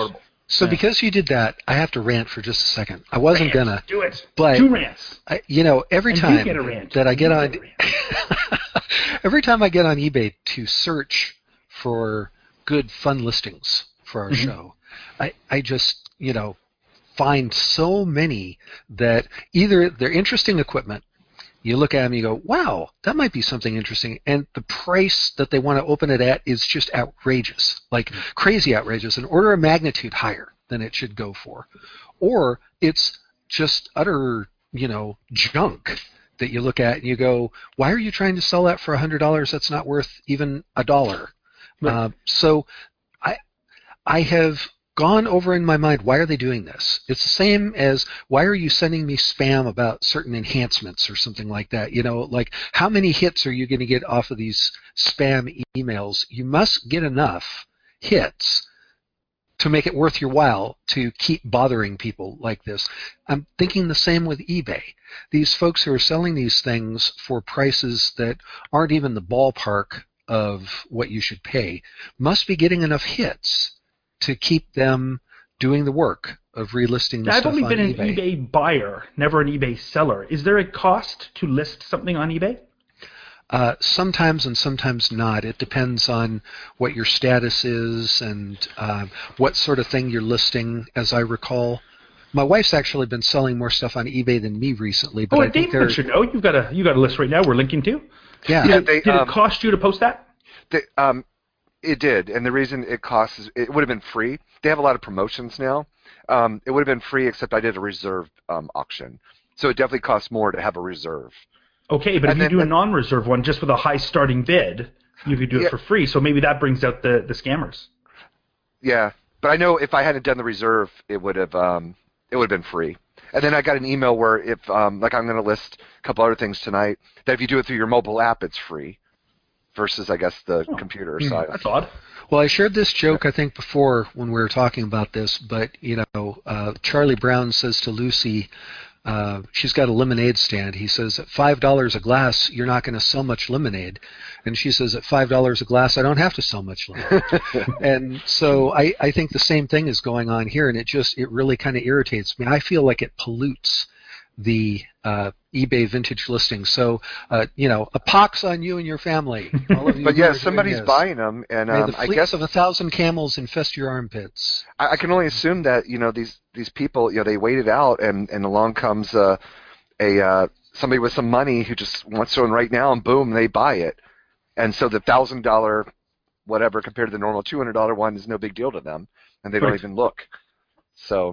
[SPEAKER 3] So
[SPEAKER 1] Yeah.
[SPEAKER 3] because you did that, I have to rant for just a second. I wasn't
[SPEAKER 1] Rant.
[SPEAKER 3] gonna,
[SPEAKER 1] Do it.
[SPEAKER 3] but
[SPEAKER 1] Two rants.
[SPEAKER 3] I, you know, every
[SPEAKER 1] And you
[SPEAKER 3] time
[SPEAKER 1] get a rant.
[SPEAKER 3] that I get
[SPEAKER 1] You
[SPEAKER 3] on,
[SPEAKER 1] get a rant.
[SPEAKER 3] every time I get on eBay to search for good fun listings for our
[SPEAKER 1] Mhm.
[SPEAKER 3] show, I, I just, you know, find so many that either they're interesting equipment. You look at them, you go, wow, that might be something interesting. And the price that they want to open it at is just outrageous, like crazy outrageous, an order of magnitude higher than it should go for. Or it's just utter, you know, junk that you look at and you go, why are you trying to sell that for one hundred dollars? That's not worth even a dollar.
[SPEAKER 1] Right.
[SPEAKER 3] Uh, so I, I have gone over in my mind, why are they doing this? It's the same as, why are you sending me spam about certain enhancements or something like that? You know, like, how many hits are you going to get off of these spam e- emails? You must get enough hits to make it worth your while to keep bothering people like this. I'm thinking the same with eBay. These folks who are selling these things for prices that aren't even the ballpark of what you should pay must be getting enough hits to keep them doing the work of relisting the
[SPEAKER 1] I've
[SPEAKER 3] stuff
[SPEAKER 1] only
[SPEAKER 3] on
[SPEAKER 1] been an
[SPEAKER 3] eBay.
[SPEAKER 1] eBay buyer, never an eBay seller. Is there a cost to list something on eBay?
[SPEAKER 3] Uh, sometimes and sometimes not. It depends on what your status is and uh, what sort of thing you're listing, as I recall. My wife's actually been selling more stuff on eBay than me recently, but
[SPEAKER 1] Oh,
[SPEAKER 3] I
[SPEAKER 1] and
[SPEAKER 3] think
[SPEAKER 1] David
[SPEAKER 3] they're...
[SPEAKER 1] should know. You've got a you got a list right now we're linking to.
[SPEAKER 3] Yeah.
[SPEAKER 1] Did,
[SPEAKER 4] Yeah,
[SPEAKER 1] it,
[SPEAKER 4] they,
[SPEAKER 1] did
[SPEAKER 4] um,
[SPEAKER 1] it cost you to post that?
[SPEAKER 4] They, um, it did, and the reason it costs is it would have been free. They have a lot of promotions now. Um, it would have been free, except I did a reserve um, auction, so it definitely costs more to have a reserve.
[SPEAKER 1] Okay, but
[SPEAKER 4] And
[SPEAKER 1] if you
[SPEAKER 4] then-
[SPEAKER 1] do a
[SPEAKER 4] and-
[SPEAKER 1] non-reserve one just with a high starting bid, you could do it
[SPEAKER 4] Yeah.
[SPEAKER 1] for free. So maybe that brings out the, the scammers.
[SPEAKER 4] Yeah, but I know if I hadn't done the reserve, it would have um, it would have been free. And then I got an email where if um, like I'm going to list a couple other things tonight, that if you do it through your mobile app, it's free, versus I guess the
[SPEAKER 1] Oh.
[SPEAKER 4] computer
[SPEAKER 3] Hmm.
[SPEAKER 4] side.
[SPEAKER 1] That's odd.
[SPEAKER 3] Well, I shared this joke, I think, before when we were talking about this, but, you know, uh, Charlie Brown says to Lucy, uh, she's got a lemonade stand. He says, at five dollars a glass, you're not going to sell much lemonade. And she says, at five dollars a glass, I don't have to sell much lemonade. And so I, I think the same thing is going on here, and it just, it really kind of irritates me. I feel like it pollutes the uh, eBay vintage listing. So, uh, you know, a pox on you and your family. All of you
[SPEAKER 4] But
[SPEAKER 3] who
[SPEAKER 4] yeah,
[SPEAKER 3] are doing
[SPEAKER 4] somebody's
[SPEAKER 3] this.
[SPEAKER 4] buying them, and
[SPEAKER 3] May
[SPEAKER 4] um,
[SPEAKER 3] the
[SPEAKER 4] I
[SPEAKER 3] fleets
[SPEAKER 4] guess
[SPEAKER 3] of a thousand camels infest your armpits.
[SPEAKER 4] I, I can only assume that you know these these people, you know, they waited out, and and along comes uh, a uh, somebody with some money who just wants one right now, and boom, they buy it. And so the thousand dollar whatever compared to the normal two hundred dollar one is no big deal to them, and they don't
[SPEAKER 1] Right.
[SPEAKER 4] even look. So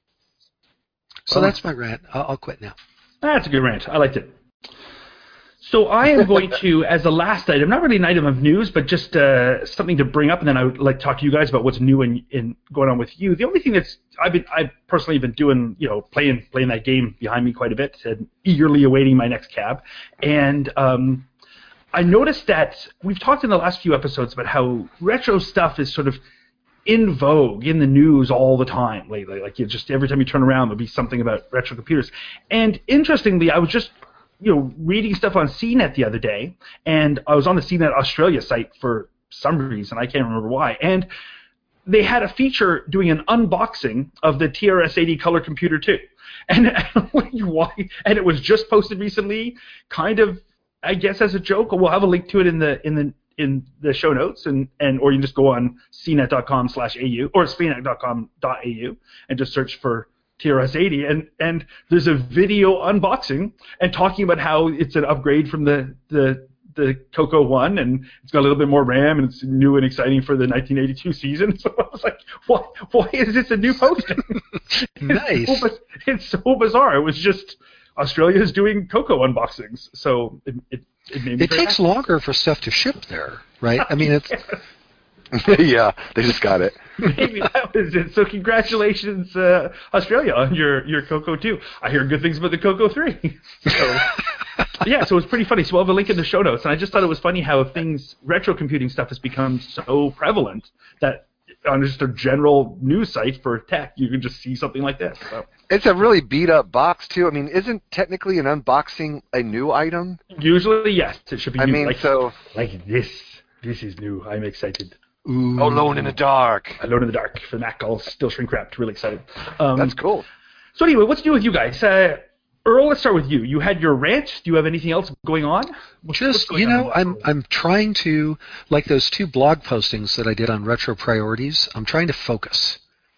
[SPEAKER 3] So
[SPEAKER 1] Well,
[SPEAKER 3] that's my rant. I'll, I'll quit now.
[SPEAKER 1] That's a good rant. I liked it. So I am going to, as a last item, not really an item of news, but just uh, something to bring up, and then I would like to talk to you guys about what's new and in, in going on with you. The only thing that's I've been I've personally been doing, you know, playing playing that game behind me quite a bit, and eagerly awaiting my next cab. And um, I noticed that we've talked in the last few episodes about how retro stuff is sort of in vogue in the news all the time lately. Like, you just every time you turn around, there'll be something about retro computers. And interestingly, I was just you know reading stuff on C net the other day, and I was on the C net Australia site for some reason, I can't remember why, and they had a feature doing an unboxing of the T R S eighty Color Computer two. And why? And it was just posted recently, kind of, I guess, as a joke. We'll have a link to it in the in the in the show notes, and, and or you can just go on c net dot com slash a u or c net dot com dot a u and just search for T R S eighty, and and there's a video unboxing and talking about how it's an upgrade from the the the Coco one, and it's got a little bit more RAM, and it's new and exciting for the nineteen eighty-two season. So I was like, why why is this a new posting?
[SPEAKER 3] Nice.
[SPEAKER 1] It's so, biz- it's so bizarre. It was just Australia is doing Coco unboxings, so it it, it made me
[SPEAKER 3] It
[SPEAKER 1] very
[SPEAKER 3] takes
[SPEAKER 1] happy.
[SPEAKER 3] longer for stuff to ship there, right? I mean, it's
[SPEAKER 4] yeah, they just got it.
[SPEAKER 1] Maybe that was it. So congratulations, uh, Australia, on your, your Coco two. I hear good things about the Coco three. So, yeah, so it was pretty funny. So we'll have a link in the show notes. And I just thought it was funny how things, retro computing stuff has become so prevalent that on just a general news site for tech, you can just see something like this. So
[SPEAKER 4] It's a really beat up box too. I mean, isn't technically an unboxing a new item?
[SPEAKER 1] usually, yes, it should be
[SPEAKER 4] I
[SPEAKER 1] new.
[SPEAKER 4] mean,
[SPEAKER 1] like,
[SPEAKER 4] so
[SPEAKER 1] like this. This is new. I'm excited.
[SPEAKER 3] Ooh.
[SPEAKER 4] Oh, Alone in the Dark.
[SPEAKER 1] Alone in the Dark for the Mac, all still shrink wrapped. Really excited. Um,
[SPEAKER 4] That's cool.
[SPEAKER 1] So anyway, what's new with you guys? Uh, Earl, let's start with you. You had your rant. Do you have anything else going on? What's,
[SPEAKER 3] Just,
[SPEAKER 1] what's
[SPEAKER 3] you know, I'm
[SPEAKER 1] world?
[SPEAKER 3] I'm trying to, like those two blog postings that I did on retro priorities, I'm trying to focus.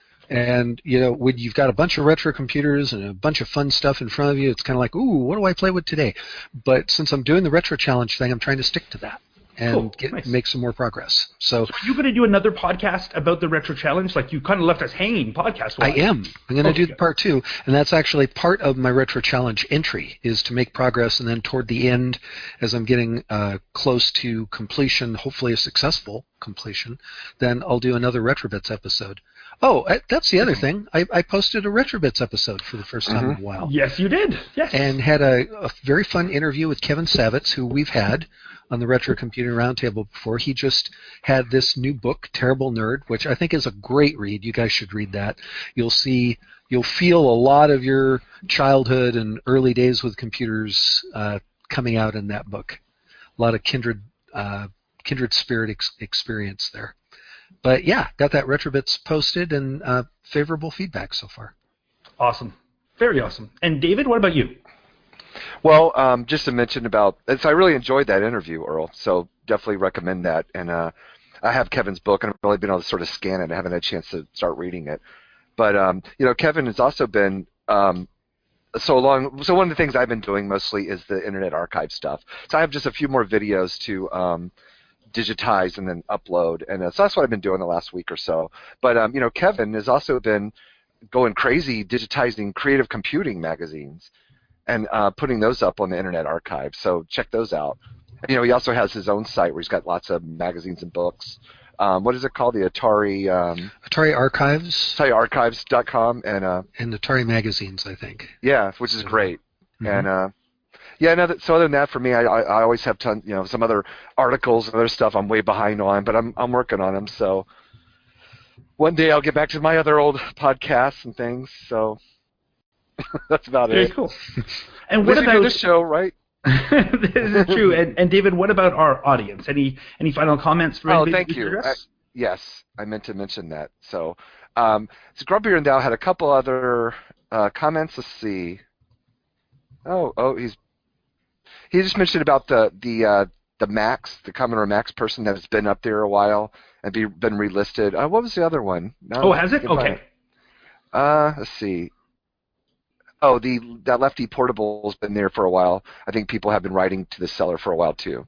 [SPEAKER 3] And, you know, when you've got a bunch of retro computers and a bunch of fun stuff in front of you, it's kind of like, ooh, what do I play with today? But since I'm doing the retro challenge thing, I'm trying to stick to that and
[SPEAKER 1] Cool.
[SPEAKER 3] get,
[SPEAKER 1] Nice.
[SPEAKER 3] make some more progress. So
[SPEAKER 1] Are you going to do another podcast about the retro challenge? Like you kind of left us hanging podcast
[SPEAKER 3] I
[SPEAKER 1] wise.
[SPEAKER 3] am. I'm going to
[SPEAKER 1] Okay.
[SPEAKER 3] do the part two, and that's actually part of my retro challenge entry is to make progress, and then toward the end, as I'm getting uh, close to completion, hopefully a successful completion, then I'll do another Retrobits episode. Oh, I, that's the other thing. I, I posted a Retrobits episode for the first time in a while.
[SPEAKER 1] Yes, you did. Yes.
[SPEAKER 3] And had a, a very fun interview with Kevin Savitz, who we've had on the Retro Computing Roundtable before. He just had this new book, Terrible Nerd, which I think is a great read. You guys should read that. You'll see, you'll feel a lot of your childhood and early days with computers uh, coming out in that book. A lot of kindred, uh, kindred spirit ex- experience there. But yeah, got that Retrobits posted and uh, favorable feedback so far.
[SPEAKER 1] Awesome. Very awesome. And David, what about you?
[SPEAKER 4] Well, um, just to mention about, so I really enjoyed that interview, Earl. So definitely recommend that. And uh, I have Kevin's book, and I've really been able to sort of scan it. I haven't had a chance to start reading it. But um, you know, Kevin has also been um, so long. So one of the things I've been doing mostly is the Internet Archive stuff. So I have just a few more videos to um, digitize and then upload, and uh, so that's what I've been doing the last week or so. But um, you know, Kevin has also been going crazy digitizing Creative Computing magazines and uh, putting those up on the Internet Archive. So check those out. You know, he also has his own site where he's got lots of magazines and books. Um, what is it called? The Atari um,
[SPEAKER 3] Atari Archives
[SPEAKER 4] Atari Archives dot com and uh,
[SPEAKER 3] and Atari Magazines, I think.
[SPEAKER 4] yeah, which is great.
[SPEAKER 3] Mhm.
[SPEAKER 4] And uh, yeah, no, that, so other than that, for me, I, I, I always have ton, you know, some other articles and other stuff I'm way behind on, but I'm I'm working on them. So one day I'll get back to my other old podcasts and things. So that's about
[SPEAKER 1] Very
[SPEAKER 4] it.
[SPEAKER 1] cool. And what
[SPEAKER 4] Listen to
[SPEAKER 1] about
[SPEAKER 4] this show, right?
[SPEAKER 1] this is true. And, and David, what about our audience? Any any final comments for
[SPEAKER 4] Oh,
[SPEAKER 1] anybody
[SPEAKER 4] thank
[SPEAKER 1] we should
[SPEAKER 4] you.
[SPEAKER 1] address?
[SPEAKER 4] I, yes, I meant to mention that. So, um, so Grumpier and Dow had a couple other uh, comments. Let's see. Oh, oh, he's he just mentioned about the the uh, the Max, the Commodore Max person that's been up there a while and be, been relisted. Uh, what was the other one? No,
[SPEAKER 1] Oh, has it?
[SPEAKER 4] I can't find
[SPEAKER 1] Okay.
[SPEAKER 4] Uh, let's see. Oh, the that Lefty Portable's been there for a while. I think people have been writing to the seller for a while too.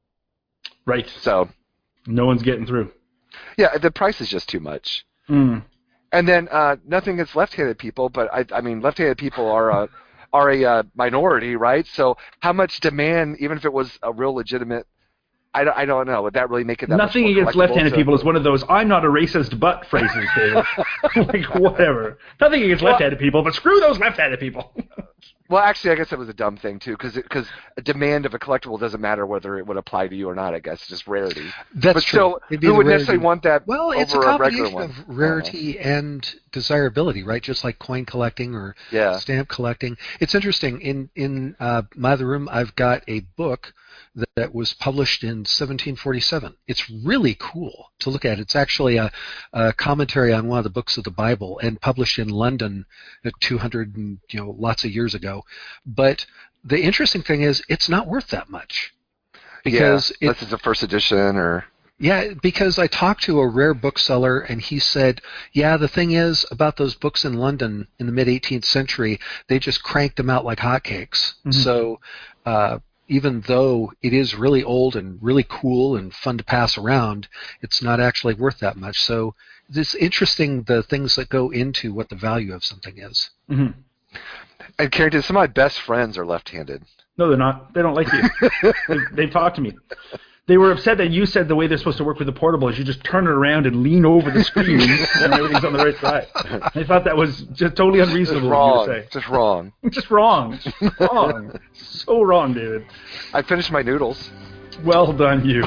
[SPEAKER 1] Right.
[SPEAKER 4] So,
[SPEAKER 1] No one's getting through.
[SPEAKER 4] yeah, the price is just too much.
[SPEAKER 1] Mm.
[SPEAKER 4] And then uh, nothing against left-handed people, but I, I mean, left-handed people are a are a uh, minority, right? So how much demand, even if it was a real legitimate, I don't, I don't know, would that really make it that
[SPEAKER 1] Nothing
[SPEAKER 4] much more
[SPEAKER 1] against
[SPEAKER 4] collectible
[SPEAKER 1] left-handed
[SPEAKER 4] to-
[SPEAKER 1] people is one of those "I'm not a racist, but" phrases, David. Like whatever. Nothing against
[SPEAKER 4] Well-
[SPEAKER 1] left-handed people, but screw those left-handed people.
[SPEAKER 4] Well, actually, I guess that was a dumb thing too, because because a demand of a collectible doesn't matter whether it would apply to you or not. I guess it's just rarity.
[SPEAKER 3] That's
[SPEAKER 4] but
[SPEAKER 3] true.
[SPEAKER 4] still,
[SPEAKER 3] It'd be
[SPEAKER 4] who
[SPEAKER 3] the
[SPEAKER 4] would
[SPEAKER 3] rarity.
[SPEAKER 4] necessarily want that
[SPEAKER 3] Well,
[SPEAKER 4] over
[SPEAKER 3] it's a
[SPEAKER 4] a regular
[SPEAKER 3] combination
[SPEAKER 4] one?
[SPEAKER 3] of rarity and desirability, right? Just like coin collecting or
[SPEAKER 4] Yeah.
[SPEAKER 3] stamp collecting. It's interesting. In in uh, my other room, I've got a book that, that was published in seventeen forty-seven. It's really cool to look at. It's actually a, a commentary on one of the books of the Bible and published in London uh, two hundred and you know lots of years ago. But the interesting thing is, it's not worth that much because
[SPEAKER 4] yeah,
[SPEAKER 3] it,
[SPEAKER 4] this is a first edition or.
[SPEAKER 3] Yeah, because I talked to a rare bookseller, and he said, yeah, the thing is about those books in London in the mid-eighteenth century, they just cranked them out like hotcakes.
[SPEAKER 1] Mm-hmm.
[SPEAKER 3] So uh, even though it is really old and really cool and fun to pass around, it's not actually worth that much. So it's interesting the things that go into what the value of something is.
[SPEAKER 1] Mm-hmm.
[SPEAKER 4] And Carrington, some of my best friends are left-handed.
[SPEAKER 1] No, they're not. They don't like you. they've, they've talked to me. They were upset that you said the way they're supposed to work with the portable is you just turn it around and lean over the screen and everything's on the right side. They thought that was just totally unreasonable
[SPEAKER 4] Just wrong.
[SPEAKER 1] of you to say.
[SPEAKER 4] Just wrong.
[SPEAKER 1] Just wrong. Just wrong. So wrong, David.
[SPEAKER 4] I finished my noodles.
[SPEAKER 1] Well done, you.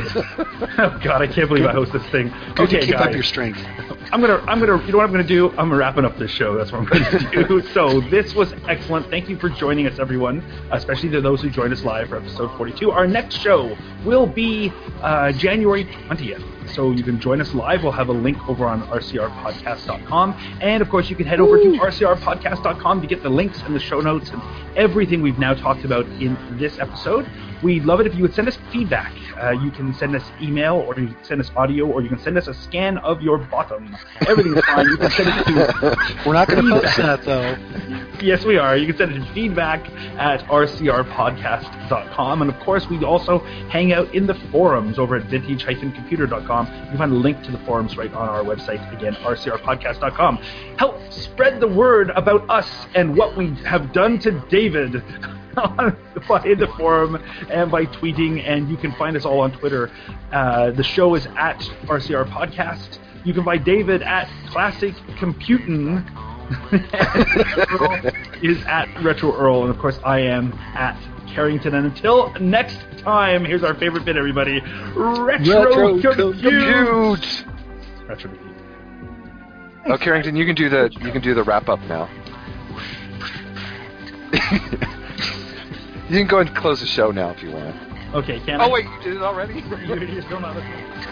[SPEAKER 1] Oh God, I can't believe I host this thing.
[SPEAKER 3] Good
[SPEAKER 1] Okay,
[SPEAKER 3] to keep
[SPEAKER 1] guys.
[SPEAKER 3] up your strength.
[SPEAKER 1] I'm gonna, I'm gonna, you know what I'm gonna do? I'm wrapping up this show. That's what I'm gonna do. So this was excellent. Thank you for joining us, everyone, especially to those who joined us live for episode forty-two. Our next show will be uh, January twentieth. so you can join us live. We'll have a link over on r c r podcast dot com. And, of course, you can head over to r c r podcast dot com to get the links and the show notes and everything we've now talked about in this episode. We'd love it if you would send us feedback. Uh, you can send us email, or you can send us audio, or you can send us a scan of your bottom. Everything is fine. You can send it to...
[SPEAKER 3] We're not going to post that, though.
[SPEAKER 1] Yes, we are. You can send it to feedback at r c r podcast dot com. And, of course, we also hang out in the forums over at vintage dash computer dot com. You can find a link to the forums right on our website, again, r c r podcast dot com. Help spread the word about us and what we have done to David in the forum and by tweeting, and you can find us all on Twitter. Uh, the show is at R C R Podcast. You can find David at Classic Computin'. Earl is at Retro Earl, and of course I am at Carrington. And until next time, here's our favorite bit, everybody. Retro, Retro Compute.
[SPEAKER 4] Compute.
[SPEAKER 1] Retro Compute.
[SPEAKER 4] Oh, Carrington, you can do the you can do the wrap up now. You can go and close the show now if you want.
[SPEAKER 1] Okay, can
[SPEAKER 4] oh,
[SPEAKER 1] I?
[SPEAKER 4] Oh wait, you did it already?
[SPEAKER 1] You're still not listening.